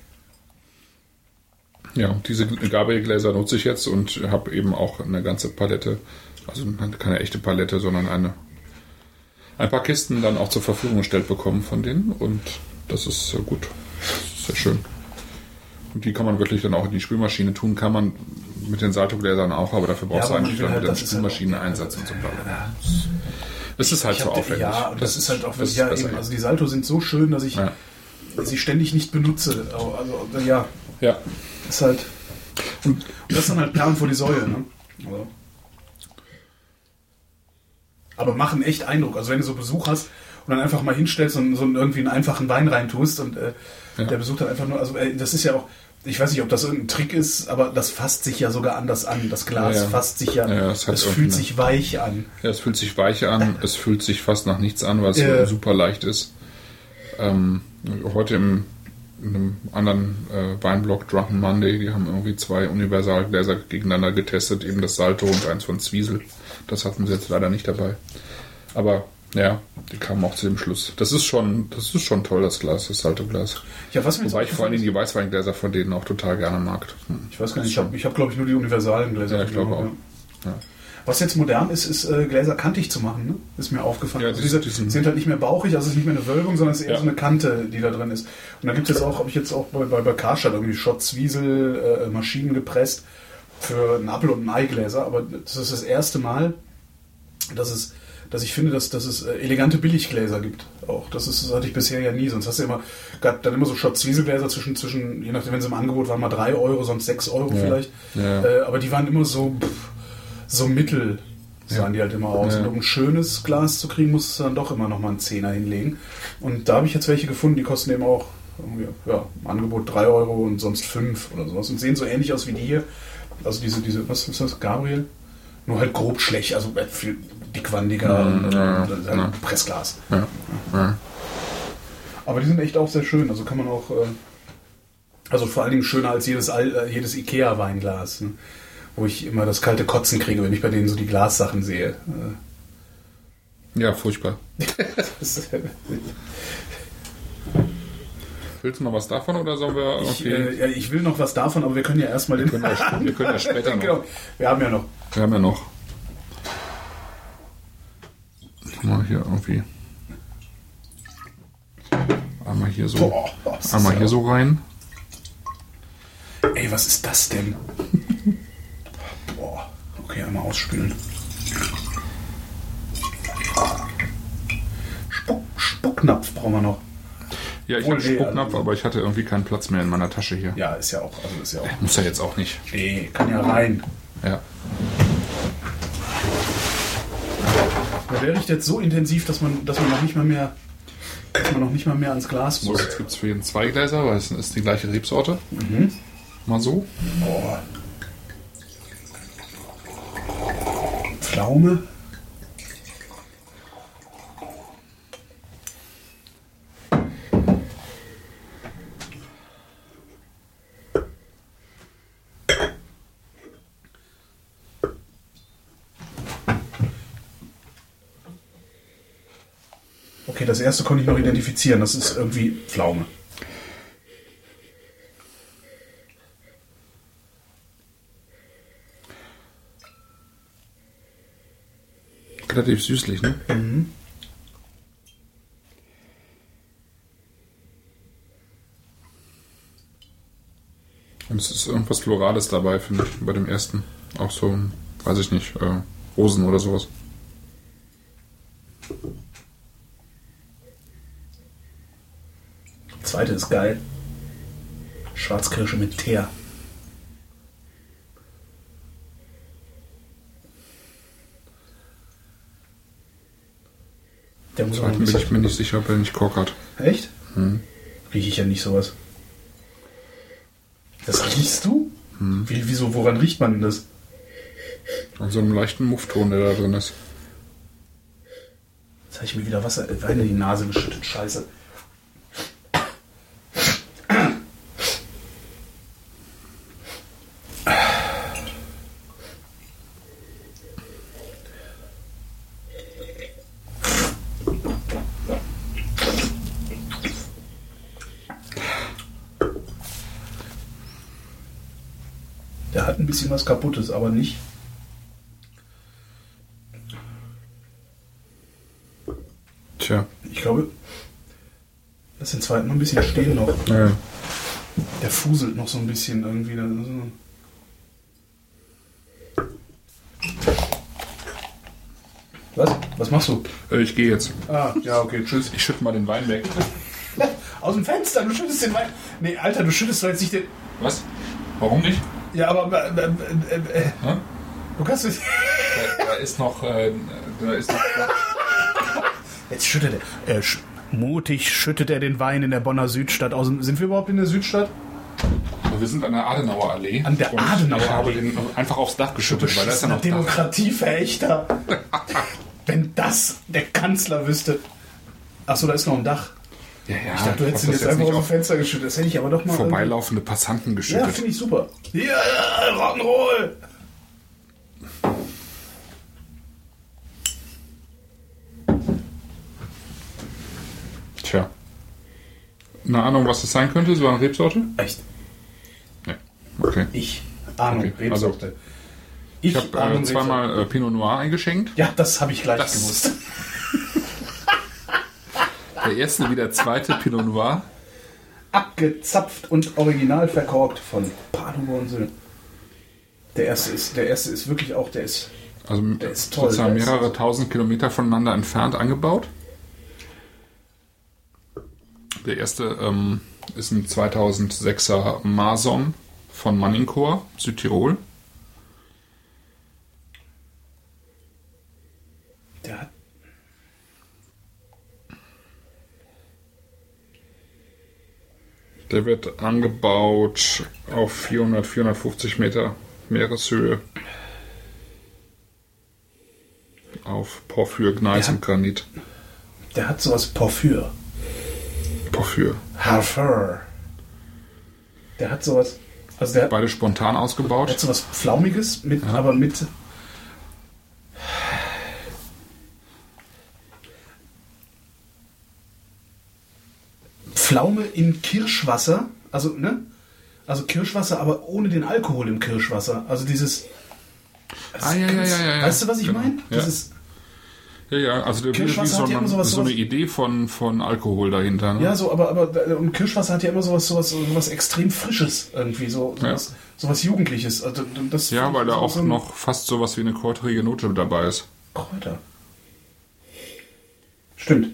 Ja, diese Gabriel-Gläser nutze ich jetzt und habe eben auch eine ganze Palette, also keine echte Palette, sondern ein paar Kisten dann auch zur Verfügung gestellt bekommen von denen und das ist gut. Das ist sehr schön. Und die kann man wirklich dann auch in die Spülmaschine tun, kann man mit den Salto-Gläsern auch, aber dafür brauchst du eigentlich dann wieder einen Spülmaschineneinsatz und so. Das ist halt so aufwendig. Ja, und das ist halt auch wirklich, also die Salto sind so schön, dass ich sie ständig nicht benutze. Also, ja. Ist halt. Und das ist dann halt Perlen vor die Säule, ne? Also. Aber machen echt Eindruck. Also wenn du so Besuch hast und dann einfach mal hinstellst und so irgendwie einen einfachen Wein reintust und der Besuch dann einfach nur, also das ist ja auch, ich weiß nicht, ob das irgendein Trick ist, aber das fasst sich ja sogar anders an. Das Glas fasst sich es fühlt sich weich an. Ja, es fühlt sich weich an, es fühlt sich fast nach nichts an, weil es so super leicht ist. Heute in einem anderen Weinblog, Drunken Monday, die haben irgendwie 2 Universalgläser gegeneinander getestet, eben das Salto und eins von Zwiesel. Das hatten sie jetzt leider nicht dabei. Aber ja, die kamen auch zu dem Schluss. Das ist schon toll, das Glas, das Salto-Glas. Ja, wobei ich vor allem die Weißweingläser von denen auch total gerne mag. Ich weiß gar nicht, ich habe glaube ich nur die universalen Gläser. Ja, ich glaube auch. Ja. Was jetzt modern ist Gläser kantig zu machen, ne? Ist mir aufgefallen. Ja, also die sind halt nicht mehr bauchig, also es ist nicht mehr eine Wölbung, sondern es ist eher so eine Kante, die da drin ist. Und da gibt es jetzt auch, habe ich jetzt auch bei Karstadt irgendwie Schott Zwiesel, Maschinen gepresst für einen Apfel- und ein Eigläser, aber das ist das erste Mal, dass ich finde, dass es elegante Billiggläser gibt. Auch das hatte ich bisher ja nie. Sonst hast du gab dann immer so Schott-Zwiesel-Gläser zwischen, je nachdem, wenn sie im Angebot waren, mal 3 Euro, sonst 6 Euro vielleicht. Ja. Aber die waren immer so mittel, sahen die halt immer aus. Ja. Und um ein schönes Glas zu kriegen, musst du dann doch immer noch mal einen Zehner hinlegen. Und da habe ich jetzt welche gefunden, die kosten eben auch im Angebot 3 Euro und sonst 5 oder sowas. Und sehen so ähnlich aus wie die hier. Also diese, was ist das, Gabriel? Nur halt grob schlecht, also viel dickwandiger und Pressglas. Ja. Aber die sind echt auch sehr schön, also kann man auch, also vor allen Dingen schöner als jedes Ikea-Weinglas, ne? Wo ich immer das kalte Kotzen kriege, wenn ich bei denen so die Glassachen sehe. Ja, furchtbar. Willst du noch was davon oder sollen wir irgendwie... Ich will noch was davon, aber wir können ja erstmal wir können ja später noch. Genau. Wir haben ja noch. hier irgendwie. Einmal hier so. Einmal hier so rein. Ey, was ist das denn? Boah. Okay, einmal ausspülen. Spucknapf brauchen wir noch. Ja, ich habe Spucknapf, aber ich hatte irgendwie keinen Platz mehr in meiner Tasche hier. Ja, ist ja auch. Muss ja jetzt auch nicht. Nee, kann ja rein. Ja. Der riecht jetzt so intensiv, dass man noch nicht mal mehr ans Glas muss. So, jetzt gibt es für jeden 2 Gläser, weil es ist die gleiche Rebsorte. Mal so. Boah. Pflaume. Okay, das erste konnte ich noch identifizieren. Das ist irgendwie Pflaume. Relativ süßlich, ne? Mhm. Und es ist irgendwas Florales dabei, finde ich, bei dem ersten. Auch so, weiß ich nicht, Rosen oder sowas. Zweite ist geil. Schwarzkirsche mit Teer. Der muss Zweiten bin ich mir nicht sicher, ob er nicht Kork hat. Echt? Rieche ich ja nicht sowas. Das riechst du? Wieso, woran riecht man denn das? An so einem leichten Muffton, der da drin ist. Jetzt habe ich mir wieder Wein in die Nase geschüttet. Scheiße. Der hat ein bisschen was Kaputtes, aber nicht. Tja. Ich glaube, lass den zweiten noch ein bisschen stehen noch. Ja. Der fuselt noch so ein bisschen irgendwie. Was? Was machst du? Ich gehe jetzt. Ah, ja, okay, tschüss. Ich schütte mal den Wein weg. Aus dem Fenster, du schüttest den Wein. Nee, Alter, du schüttest doch jetzt nicht den... Was? Warum nicht? Ja, aber... Du kannst nicht... Da ist noch... Jetzt schüttet er... mutig schüttet er den Wein in der Bonner Südstadt aus. Sind wir überhaupt in der Südstadt? Wir sind an der Adenauer Allee. An der Adenauer Allee? Ich habe den einfach aufs Dach geschüttet, weil da ist ja noch Demokratieverächter. Wenn das der Kanzler wüsste. Achso, da ist noch ein Dach. Ja, ich dachte, du hättest ihn jetzt einfach aus dem Fenster geschüttet. Das hätte ich aber doch mal... Vorbeilaufende Passanten geschüttet. Ja, finde ich super. Ja, Rock'n'Roll! Tja. Eine Ahnung, was das sein könnte? So eine Rebsorte? Echt? Ja. Okay. Ich. Ahnung, okay. Rebsorte. Also, ich habe zweimal Pinot Noir eingeschenkt. Ja, das habe ich gleich gewusst. Der erste wie der zweite Pinot Noir. Abgezapft und original verkorkt von Padovo und Söhne. Der erste ist wirklich auch, der ist toll. Sozusagen mehrere tausend Kilometer voneinander entfernt angebaut. Der erste ist ein 2006er Mason von Mannincourt, Südtirol. Der wird angebaut auf 450 Meter Meereshöhe. Auf Porphyr, Gneis und Granit. Der hat sowas Porphyr. Harfer. Der hat sowas... Also der beide spontan ausgebaut. Der hat sowas Flaumiges, aber mit... Pflaume in Kirschwasser, also Kirschwasser, aber ohne den Alkohol im Kirschwasser. Also dieses... Ja. Weißt du, was ich meine? Ja. Ja, also der will so eine Idee von Alkohol dahinter. Ne? Ja, so, aber und Kirschwasser hat ja immer sowas extrem Frisches irgendwie, sowas Jugendliches. Also, weil da auch noch fast sowas wie eine kräuterige Note dabei ist. Kräuter. Stimmt.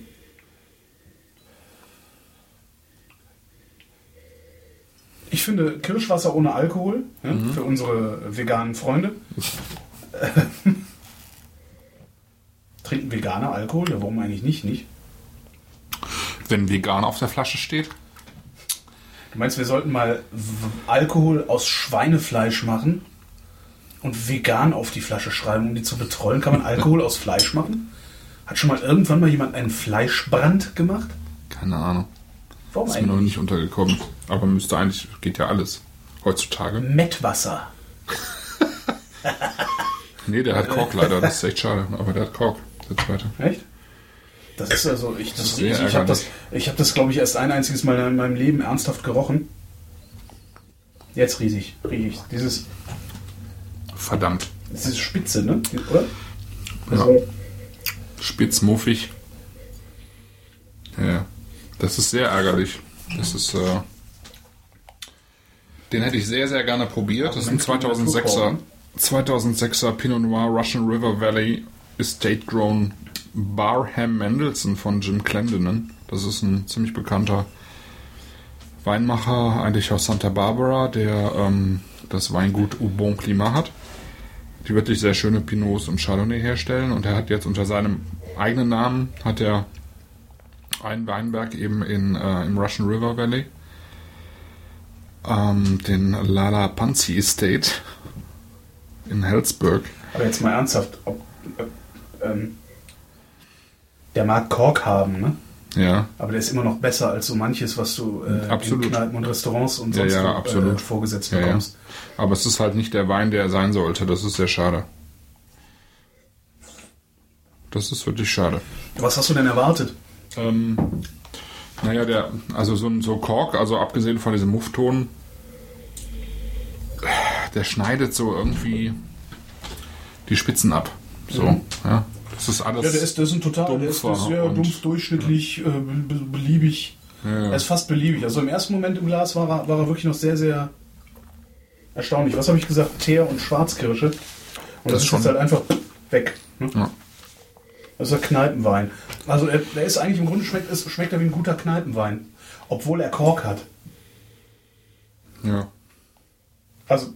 Ich finde Kirschwasser ohne Alkohol, für unsere veganen Freunde. Trinken Veganer Alkohol? Ja, warum eigentlich nicht? Wenn vegan auf der Flasche steht? Du meinst, wir sollten mal Alkohol aus Schweinefleisch machen und vegan auf die Flasche schreiben, um die zu betrollen? Kann man Alkohol aus Fleisch machen? Hat schon mal irgendwann mal jemand einen Fleischbrand gemacht? Keine Ahnung. Warum ist mir noch nicht untergekommen. Aber müsste eigentlich, geht ja alles heutzutage. Mettwasser. Nee, der hat Kork leider, das ist echt schade. Aber der hat Kork, der zweite. Echt? Das ist also, ich habe das, glaube ich, erst ein einziges Mal in meinem Leben ernsthaft gerochen. Jetzt riech ich. Dieses... Verdammt. Das ist Spitze, ne? Oder? Also, ja. Spitz, muffig. Ja, das ist sehr ärgerlich. Das ist... den hätte ich sehr, sehr gerne probiert. Das ist ein 2006er Pinot Noir Russian River Valley Estate Grown Barham Mendelssohn von Jim Clendenin. Das ist ein ziemlich bekannter Weinmacher, eigentlich aus Santa Barbara, der das Weingut Au Bon Climat hat, die wirklich sehr schöne Pinots und Chardonnay herstellen. Und er hat jetzt unter seinem eigenen Namen hat er einen Weinberg eben im Russian River Valley, den Lala Panzi Estate in Hellsburg. Aber jetzt mal ernsthaft, der mag Kork haben, ne? Ja. Aber der ist immer noch besser als so manches, was du in Kneipen und Restaurants und sonst vorgesetzt bekommst. Ja. Aber es ist halt nicht der Wein, der er sein sollte. Das ist sehr schade. Das ist wirklich schade. Was hast du denn erwartet? So Kork, also abgesehen von diesem Muffton, der schneidet so irgendwie die Spitzen ab. So, ja. Das ist alles. Ja, der ist sehr dumpf, durchschnittlich, beliebig. Ja. Er ist fast beliebig. Also im ersten Moment im Glas war er wirklich noch sehr, sehr erstaunlich. Was habe ich gesagt? Teer und Schwarzkirsche. Und das ist jetzt halt einfach weg. Ne? Ja. Das ist ein Kneipenwein. Also er ist eigentlich im Grunde schmeckt er wie ein guter Kneipenwein. Obwohl er Kork hat. Ja. Also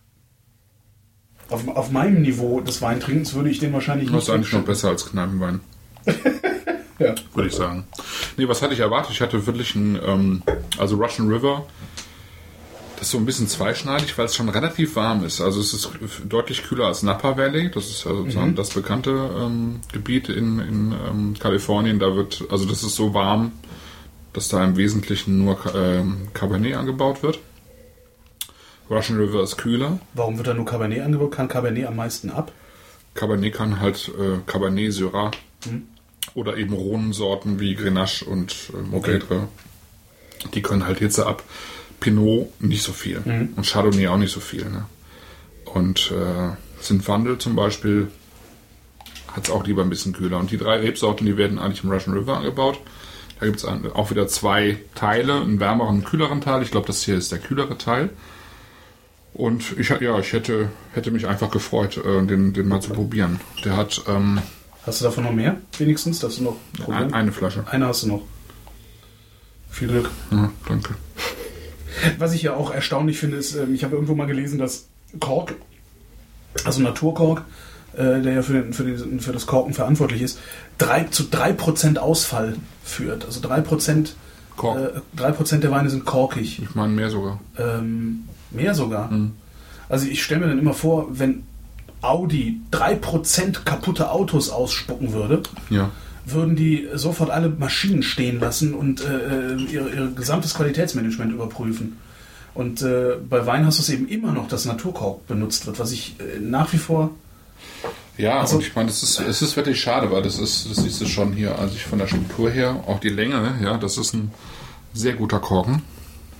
auf meinem Niveau des Weintrinkens würde ich den wahrscheinlich nicht... Das ist eigentlich noch besser als Kneipenwein. Ja. Würde ich sagen. Nee, was hatte ich erwartet? Ich hatte wirklich also Russian River, das ist so ein bisschen zweischneidig, weil es schon relativ warm ist. Also es ist deutlich kühler als Napa Valley. Das ist also das bekannte Gebiet in Kalifornien. Das ist so warm, dass da im Wesentlichen nur Cabernet angebaut wird. Russian River ist kühler. Warum wird da nur Cabernet angebaut? Kann Cabernet am meisten ab? Cabernet kann halt Cabernet, Syrah oder eben Rhonensorten wie Grenache und Mourvèdre. Die können halt Hitze ab. Pinot nicht so viel und Chardonnay auch nicht so viel. Ne? Und Zinfandel zum Beispiel hat es auch lieber ein bisschen kühler. Und die 3 Rebsorten, die werden eigentlich im Russian River angebaut. Da gibt es auch wieder 2 Teile, einen wärmeren und einen kühleren Teil. Ich glaube, das hier ist der kühlere Teil. Und ich hätte mich einfach gefreut, den mal zu probieren. Der hat... hast du davon noch mehr, wenigstens? Dass du noch probieren? Eine Flasche. Eine hast du noch. Viel Glück. Ja, danke. Was ich ja auch erstaunlich finde, ist, ich habe irgendwo mal gelesen, dass Kork, also Naturkork, der ja für das Korken verantwortlich ist, 3% Ausfall führt. Also 3% der Weine sind korkig. Ich meine mehr sogar. Mehr sogar? Also ich stelle mir dann immer vor, wenn Audi 3% kaputte Autos ausspucken würde, würden die sofort alle Maschinen stehen lassen und ihr gesamtes Qualitätsmanagement überprüfen. Und bei Wein hast du es eben immer noch, dass Naturkork benutzt wird, was ich nach wie vor... Ja, also, und ich meine, es ist wirklich schade, weil das siehst du schon hier, also von der Struktur her, auch die Länge, ja, das ist ein sehr guter Korken.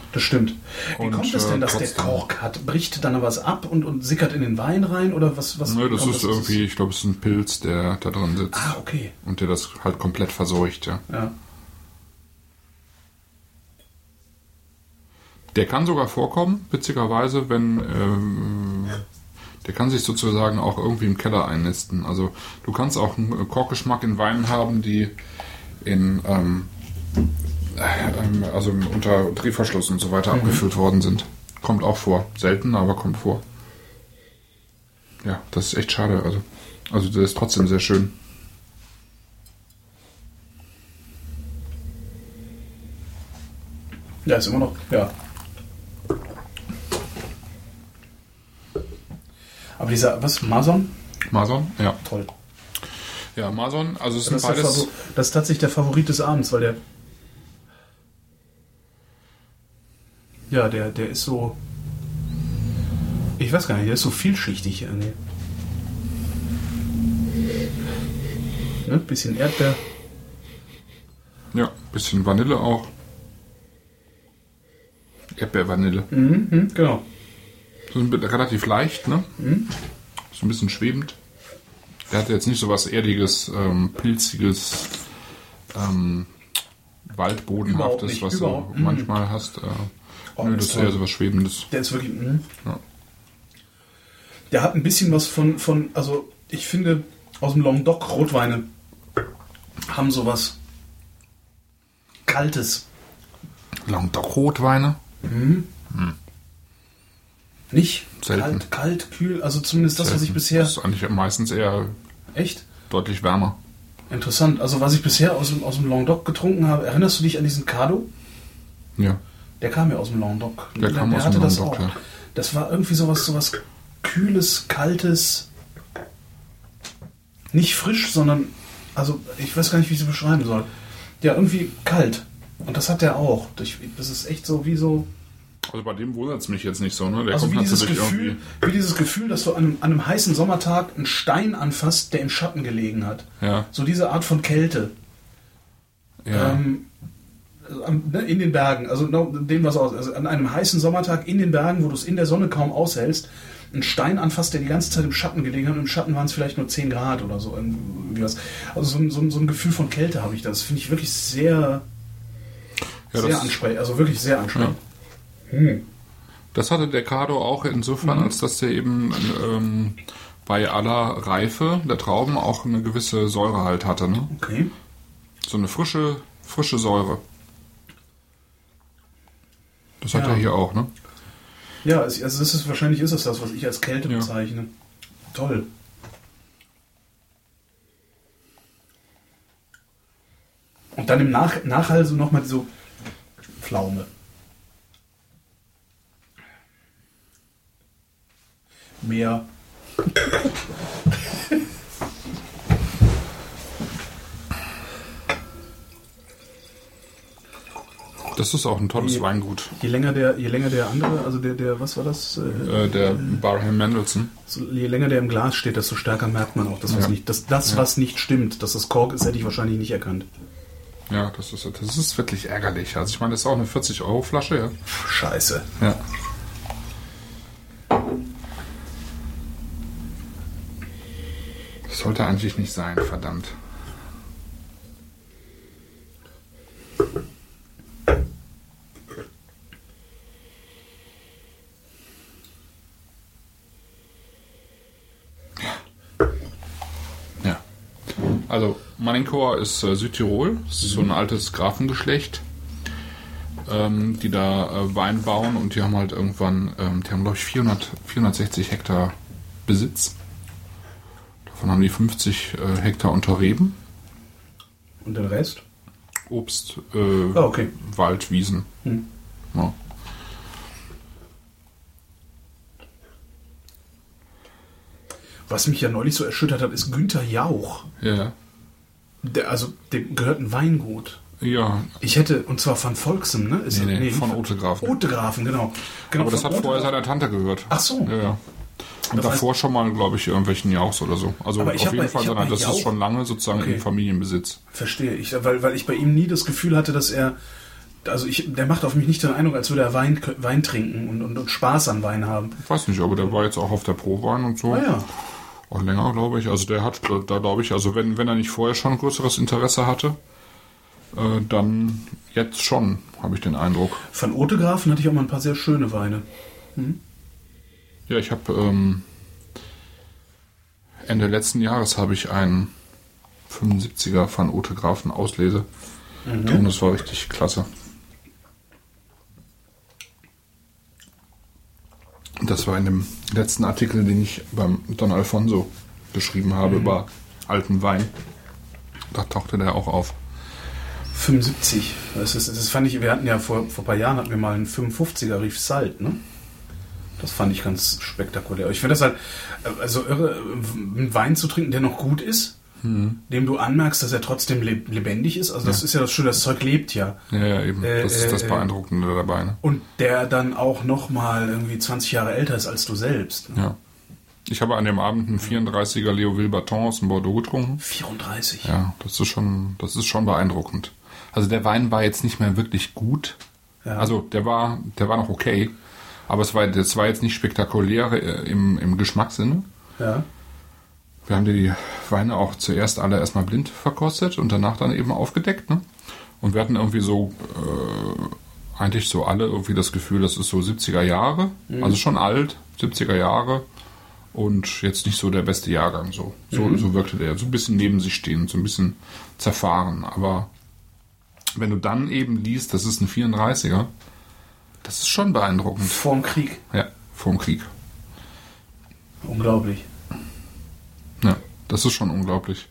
Das stimmt. Wie Und, kommt es denn, dass der Kork hat? Bricht dann was ab und sickert in den Wein rein? Oder was? Nö, das ist irgendwie, ich glaube, es ist ein Pilz, der da drin sitzt. Ah, okay. Und der das halt komplett verseucht, ja. Der kann sogar vorkommen, witzigerweise, wenn der kann sich sozusagen auch irgendwie im Keller einnisten. Also du kannst auch einen Korkgeschmack in Weinen haben, die also unter Drehverschluss und so weiter abgefüllt worden sind. Kommt auch vor. Selten, aber kommt vor. Ja, das ist echt schade. Also der ist trotzdem sehr schön. Ja, ist immer noch, ja. Aber dieser, was, Mason? Mason, ja. Toll. Ja, Mason, also es das sind beides... Das ist tatsächlich der Favorit des Abends, weil der ist so... Ich weiß gar nicht, der ist so vielschichtig irgendwie. Ne? Bisschen Erdbeer. Ja, bisschen Vanille auch. Erdbeer-Vanille. Genau. So relativ leicht, ne? So ein bisschen schwebend. Der hat jetzt nicht so was Erdiges, Pilziges, Waldbodenhaftes, was du manchmal hast. Das ist eher so was Schwebendes. Der ist wirklich... Ja. Der hat ein bisschen was von... Also, ich finde, aus dem Languedoc Rotweine haben sowas Kaltes. Languedoc Rotweine? Nicht selten. Kalt, kühl, also zumindest das, selten. Was ich bisher... Das ist eigentlich meistens eher... Echt? Deutlich wärmer. Interessant. Also was ich bisher aus dem Languedoc getrunken habe, erinnerst du dich an diesen Cardo? Ja. Der kam ja aus dem Languedoc. Der kam aus dem Languedoc, ja. Das war irgendwie sowas Kühles, Kaltes, nicht frisch, sondern, also ich weiß gar nicht, wie ich es beschreiben soll. Ja, irgendwie kalt. Und das hat der auch. Das ist echt so wie so... Also bei dem wundert es mich jetzt nicht so, ne? Der also kommt wie dieses Gefühl, dass du an einem heißen Sommertag einen Stein anfasst, der im Schatten gelegen hat. Ja. So diese Art von Kälte. Ja. In den Bergen, also dem was aus. Also an einem heißen Sommertag in den Bergen, wo du es in der Sonne kaum aushältst, einen Stein anfasst, der die ganze Zeit im Schatten gelegen hat. Und im Schatten waren es vielleicht nur 10 Grad oder so. Irgendwie was. Also so ein Gefühl von Kälte habe ich da. Das finde ich wirklich sehr ansprechend. Also wirklich sehr ansprechend. Ja. Das hatte der Cardo auch insofern, als dass der eben bei aller Reife der Trauben auch eine gewisse Säure halt hatte. Ne? Okay. So eine frische Säure. Das hat er hier auch, ne? Ja, also wahrscheinlich ist es das, was ich als Kälte bezeichne. Toll. Und dann im Nachhall so nochmal so Pflaume. Mehr. Das ist auch ein tolles Weingut. Je länger der andere, also der was war das? Der Barham Mendelssohn. Je länger der im Glas steht, desto stärker merkt man auch, was nicht stimmt. Dass das Kork ist, hätte ich wahrscheinlich nicht erkannt. Ja, das ist wirklich ärgerlich. Also ich meine, das ist auch eine 40-Euro-Flasche, ja. Scheiße. Ja. Das sollte eigentlich nicht sein, verdammt. Ja. Also, Maninkor ist Südtirol. Das ist so ein altes Grafengeschlecht, die da Wein bauen, und die haben halt irgendwann, die haben glaube ich 460 Hektar Besitz. Davon haben die 50 Hektar unter Reben. Und den Rest? Obst, okay. Wald, Wiesen. Ja. Was mich ja neulich so erschüttert hat, ist Günther Jauch. Ja. Dem gehört ein Weingut. Ja. Ich hätte, und zwar von Volksem, ne? Nee, von Othegrafen. Othegrafen, genau. Aber das hat vorher seiner Tante gehört. Ach so. Ja. Und davor schon mal, glaube ich, irgendwelchen Jauchs oder so. Also auf jeden Fall, das ist schon lange sozusagen im Familienbesitz. Verstehe ich, weil ich bei ihm nie das Gefühl hatte, dass er der macht auf mich nicht den Eindruck, als würde er Wein trinken und Spaß an Wein haben. Ich weiß nicht, aber der war jetzt auch auf der Pro-Wein und so. Ah, ja. Auch länger, glaube ich. Also der hat da, glaube ich, also wenn er nicht vorher schon größeres Interesse hatte, dann jetzt schon, habe ich den Eindruck. Von Otegrafen hatte ich auch mal ein paar sehr schöne Weine. Ja, ich habe Ende letzten Jahres habe ich einen 75er von Otegrafen Auslese. Und das war richtig klasse. Das war in dem letzten Artikel, den ich beim Don Alfonso geschrieben habe über alten Wein. Da tauchte der auch auf. 75. Das fand ich, wir hatten ja vor ein paar Jahren hatten wir mal einen 55er Rief Salt, ne? Das fand ich ganz spektakulär. Ich finde das halt also irre, einen Wein zu trinken, der noch gut ist, dem du anmerkst, dass er trotzdem lebendig ist. Also das ist ja das Schöne, das Zeug lebt ja. Ja, eben. Das ist das Beeindruckende dabei. Ne? Und der dann auch nochmal irgendwie 20 Jahre älter ist als du selbst. Ne? Ja. Ich habe an dem Abend einen 34er Leo Vilbaton aus dem Bordeaux getrunken. 34? Ja, das ist schon beeindruckend. Also der Wein war jetzt nicht mehr wirklich gut. Ja. Also der war noch okay. Aber das war jetzt nicht spektakulär im Geschmackssinne. Ja. Wir haben die Weine auch zuerst alle erstmal blind verkostet und danach dann eben aufgedeckt. Ne? Und wir hatten irgendwie so, eigentlich so alle irgendwie das Gefühl, das ist so 70er Jahre. Also schon alt, 70er Jahre. Und jetzt nicht so der beste Jahrgang. So wirkte der. So ein bisschen neben sich stehend, so ein bisschen zerfahren. Aber wenn du dann eben liest, das ist ein 34er, das ist schon beeindruckend. Vorm Krieg. Ja, vorm Krieg. Unglaublich. Ja, das ist schon unglaublich.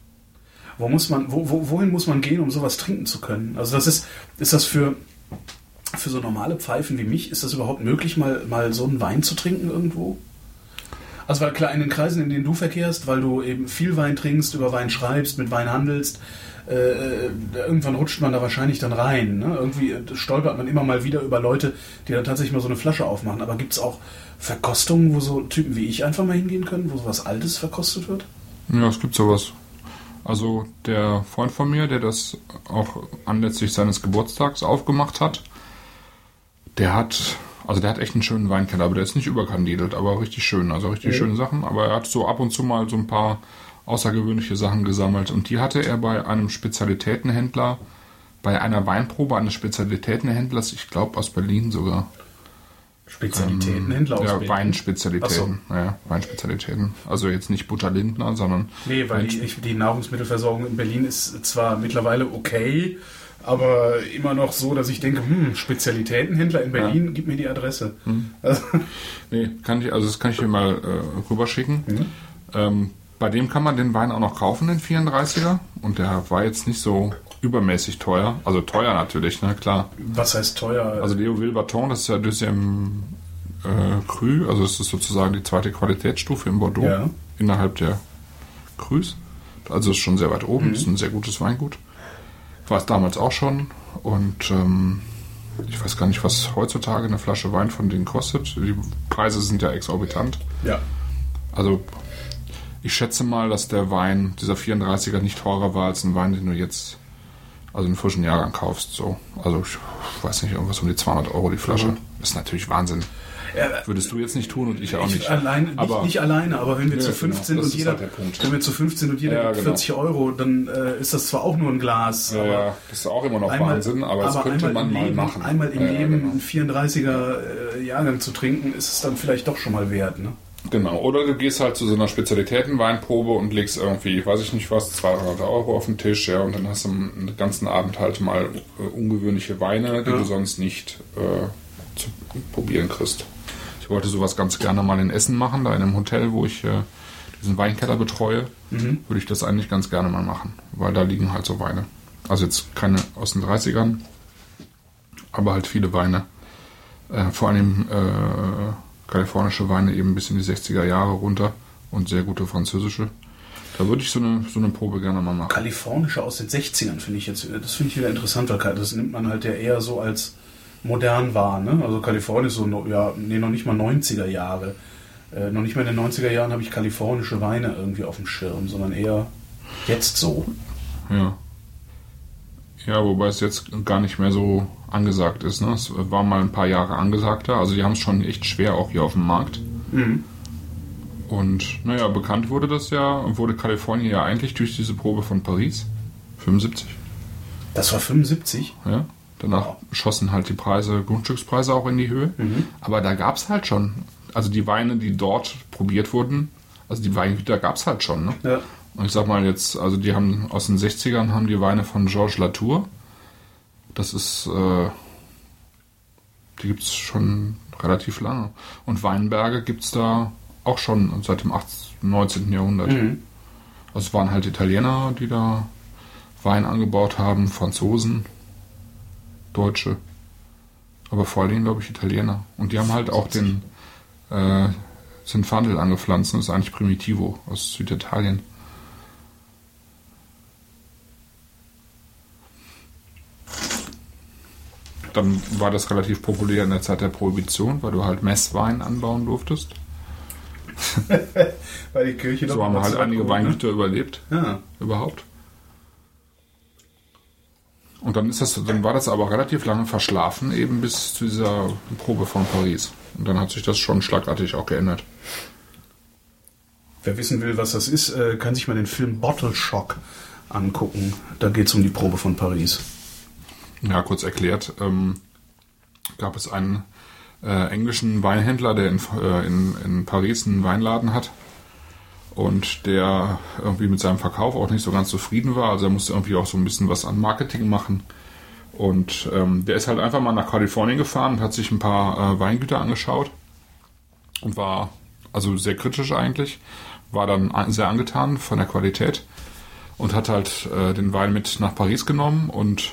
Wohin muss man gehen, um sowas trinken zu können? Also ist das für so normale Pfeifen wie mich, ist das überhaupt möglich, mal so einen Wein zu trinken irgendwo? Also weil klar, in den Kreisen, in denen du verkehrst, weil du eben viel Wein trinkst, über Wein schreibst, mit Wein handelst, irgendwann rutscht man da wahrscheinlich dann rein. Ne? Irgendwie stolpert man immer mal wieder über Leute, die dann tatsächlich mal so eine Flasche aufmachen. Aber gibt es auch Verkostungen, wo so Typen wie ich einfach mal hingehen können, wo sowas Altes verkostet wird? Ja, es gibt sowas. Also der Freund von mir, der das auch anlässlich seines Geburtstags aufgemacht hat, der hat echt einen schönen Weinkeller, aber der ist nicht überkandidelt, aber richtig schön, also richtig schöne Sachen. Aber er hat so ab und zu mal so ein paar außergewöhnliche Sachen gesammelt und die hatte er bei einem Spezialitätenhändler, bei einer Weinprobe eines Spezialitätenhändlers, ich glaube aus Berlin sogar. Spezialitätenhändler aus Berlin? Ja, Weinspezialitäten. So. Ja, Weinspezialitäten. Also jetzt nicht Butter Lindner, sondern... Nee, weil die Nahrungsmittelversorgung in Berlin ist zwar mittlerweile okay, aber immer noch so, dass ich denke, Spezialitätenhändler in Berlin, gib mir die Adresse. Also. Nee, das kann ich dir mal rüberschicken. Bei dem kann man den Wein auch noch kaufen, den 34er. Und der war jetzt nicht so übermäßig teuer. Also teuer natürlich, ne, klar. Was heißt teuer? Also Leo Vilbaton, das ist ja Deuxième Cru, also es ist sozusagen die zweite Qualitätsstufe im Bordeaux innerhalb der Crus. Also ist schon sehr weit oben, ist ein sehr gutes Weingut. War es damals auch schon. Und ich weiß gar nicht, was heutzutage eine Flasche Wein von denen kostet. Die Preise sind ja exorbitant. Ja. Also ich schätze mal, dass der Wein, dieser 34er, nicht teurer war als ein Wein, den du jetzt, also einen frischen Jahrgang kaufst. So. Also ich weiß nicht, irgendwas um die 200 Euro die Flasche. Das ist natürlich Wahnsinn. Ja, würdest du jetzt nicht tun und ich auch nicht. Nicht alleine, aber wenn wir zu 15 genau, und jeder gibt 40 Euro, dann ist das zwar auch nur ein Glas. Ja, das ist auch immer noch Wahnsinn, aber das könnte man mal machen. Einmal im Leben einen 34er Jahrgang zu trinken, ist es dann vielleicht doch schon mal wert, ne? Genau, oder du gehst halt zu so einer Spezialitätenweinprobe und legst irgendwie, weiß ich nicht was, 200 Euro auf den Tisch, ja, und dann hast du den ganzen Abend halt mal ungewöhnliche Weine, die du sonst nicht zu probieren kriegst. Ich wollte sowas ganz gerne mal in Essen machen, da in einem Hotel, wo ich diesen Weinkeller betreue, würde ich das eigentlich ganz gerne mal machen, weil da liegen halt so Weine. Also jetzt keine aus den 30ern, aber halt viele Weine. Vor allem kalifornische Weine eben bis in die 60er Jahre runter und sehr gute französische. Da würde ich so eine Probe gerne mal machen. Kalifornische aus den 60ern finde ich ich wieder interessant, weil das nimmt man halt ja eher so als modern wahr, ne? Also Kalifornien ist so, noch nicht mal 90er Jahre. Noch nicht mal in den 90er Jahren habe ich kalifornische Weine irgendwie auf dem Schirm, sondern eher jetzt so. Ja. Ja, wobei es jetzt gar nicht mehr so angesagt ist. Ne? Es war mal ein paar Jahre angesagter. Also die haben es schon echt schwer auch hier auf dem Markt. Mhm. Und naja, bekannt wurde Kalifornien ja eigentlich durch diese Probe von Paris. 75. Das war 75? Ja. Danach schossen halt die Grundstückspreise auch in die Höhe. Mhm. Aber da gab es halt schon, also die Weine, die dort probiert wurden, also die Weingüter gab es halt schon. Ne? Ja. Und ich sag mal jetzt, also die haben aus den 60ern haben die Weine von Georges Latour. Das ist, die gibt es schon relativ lange. Und Weinberge gibt es da auch schon seit dem 19. Jahrhundert. Mhm. Also es waren halt Italiener, die da Wein angebaut haben, Franzosen, Deutsche. Aber vor allen Dingen, glaube ich, Italiener. Und die haben halt auch den Zinfandel angepflanzt. Das ist eigentlich Primitivo aus Süditalien. Dann war das relativ populär in der Zeit der Prohibition, weil du halt Messwein anbauen durftest. Weil die Kirche so haben halt einige Weingüter überlebt. Ja. Überhaupt. Und dann war das aber relativ lange verschlafen, eben bis zu dieser Probe von Paris. Und dann hat sich das schon schlagartig auch geändert. Wer wissen will, was das ist, kann sich mal den Film Bottle Shock angucken. Da geht es um die Probe von Paris. Ja, kurz erklärt, gab es einen englischen Weinhändler, der in Paris einen Weinladen hat und der irgendwie mit seinem Verkauf auch nicht so ganz zufrieden war. Also er musste irgendwie auch so ein bisschen was an Marketing machen. Und der ist halt einfach mal nach Kalifornien gefahren und hat sich ein paar Weingüter angeschaut und war also sehr kritisch eigentlich, war dann sehr angetan von der Qualität und hat halt den Wein mit nach Paris genommen und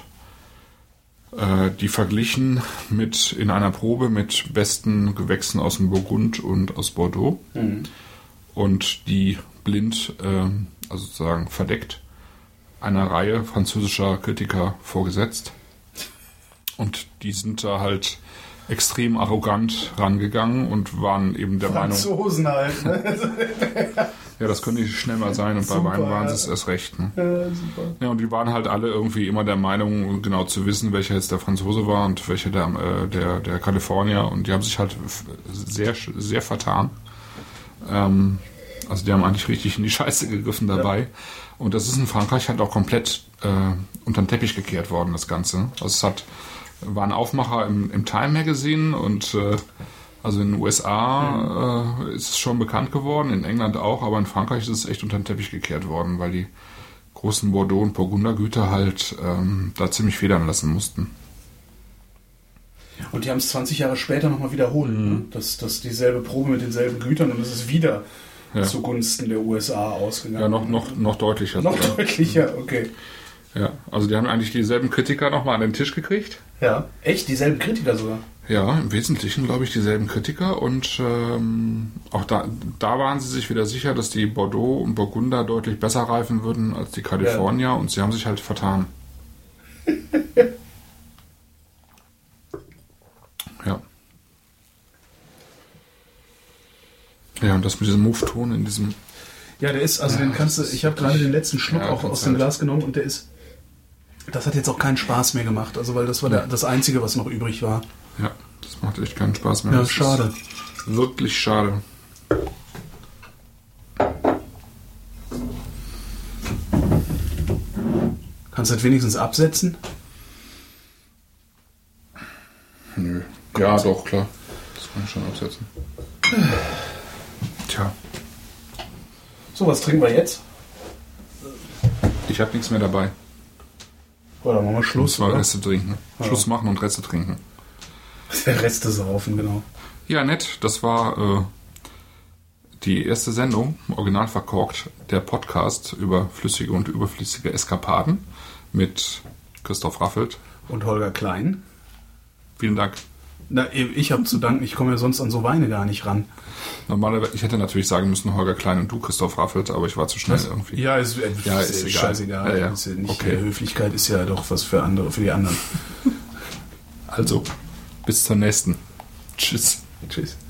die verglichen in einer Probe mit besten Gewächsen aus dem Burgund und aus Bordeaux und die blind, also sozusagen verdeckt, einer Reihe französischer Kritiker vorgesetzt. Und die sind da halt extrem arrogant rangegangen und waren eben der Franzosen Meinung... halt, ne? Ja, das könnte schnell mal sein und bei Wein waren sie es erst recht. Ne? Ja, super. Ja, und die waren halt alle irgendwie immer der Meinung, genau zu wissen, welcher jetzt der Franzose war und welcher der Kalifornier. Und die haben sich halt sehr, sehr vertan. Also die haben eigentlich richtig in die Scheiße gegriffen dabei. Ja. Und das ist in Frankreich halt auch komplett unter den Teppich gekehrt worden, das Ganze. Also war ein Aufmacher im Time Magazine und also in den USA ist es schon bekannt geworden, in England auch, aber in Frankreich ist es echt unter den Teppich gekehrt worden, weil die großen Bordeaux- und Burgundergüter halt da ziemlich federn lassen mussten. Und die haben es 20 Jahre später nochmal wiederholt. Ne? Das dieselbe Probe mit denselben Gütern und es ist wieder zugunsten der USA ausgegangen. Ja, noch deutlicher. Noch deutlicher, okay. Ja, also die haben eigentlich dieselben Kritiker nochmal an den Tisch gekriegt. Ja, echt? Dieselben Kritiker sogar? Ja, im Wesentlichen, glaube ich, dieselben Kritiker. Und auch da waren sie sich wieder sicher, dass die Bordeaux und Burgunder deutlich besser reifen würden als die Kalifornier. Ja. Und sie haben sich halt vertan. Ja. Ja, und das mit diesem Muffton in diesem... Ja, der ist, also den kannst du... Ich habe gerade den letzten Schluck auch aus dem Glas genommen und der ist... Das hat jetzt auch keinen Spaß mehr gemacht, also weil das war das Einzige, was noch übrig war. Ja, das macht echt keinen Spaß mehr. Ja, das ist schade. Wirklich schade. Kannst du das wenigstens absetzen? Nö. Ja, doch, klar. Das kann ich schon absetzen. Tja. So, was trinken wir jetzt? Ich habe nichts mehr dabei. Oder machen wir Schluss, oder? Reste trinken. Ja. Schluss machen und Reste trinken. Der Reste saufen, genau. Ja, nett. Das war die erste Sendung, original verkorkt, der Podcast über flüssige und überflüssige Eskapaden mit Christoph Raffelt. Und Holger Klein. Vielen Dank. Na, ich habe zu danken, ich komme ja sonst an so Weine gar nicht ran. Normalerweise, ich hätte natürlich sagen müssen, Holger Klein und du, Christoph Raffelt, aber ich war zu schnell irgendwie. Ja, ist egal. Scheißegal. Ja. Ist ja nicht, okay. Höflichkeit ist ja doch was für die anderen. Also, bis zur nächsten. Tschüss. Tschüss.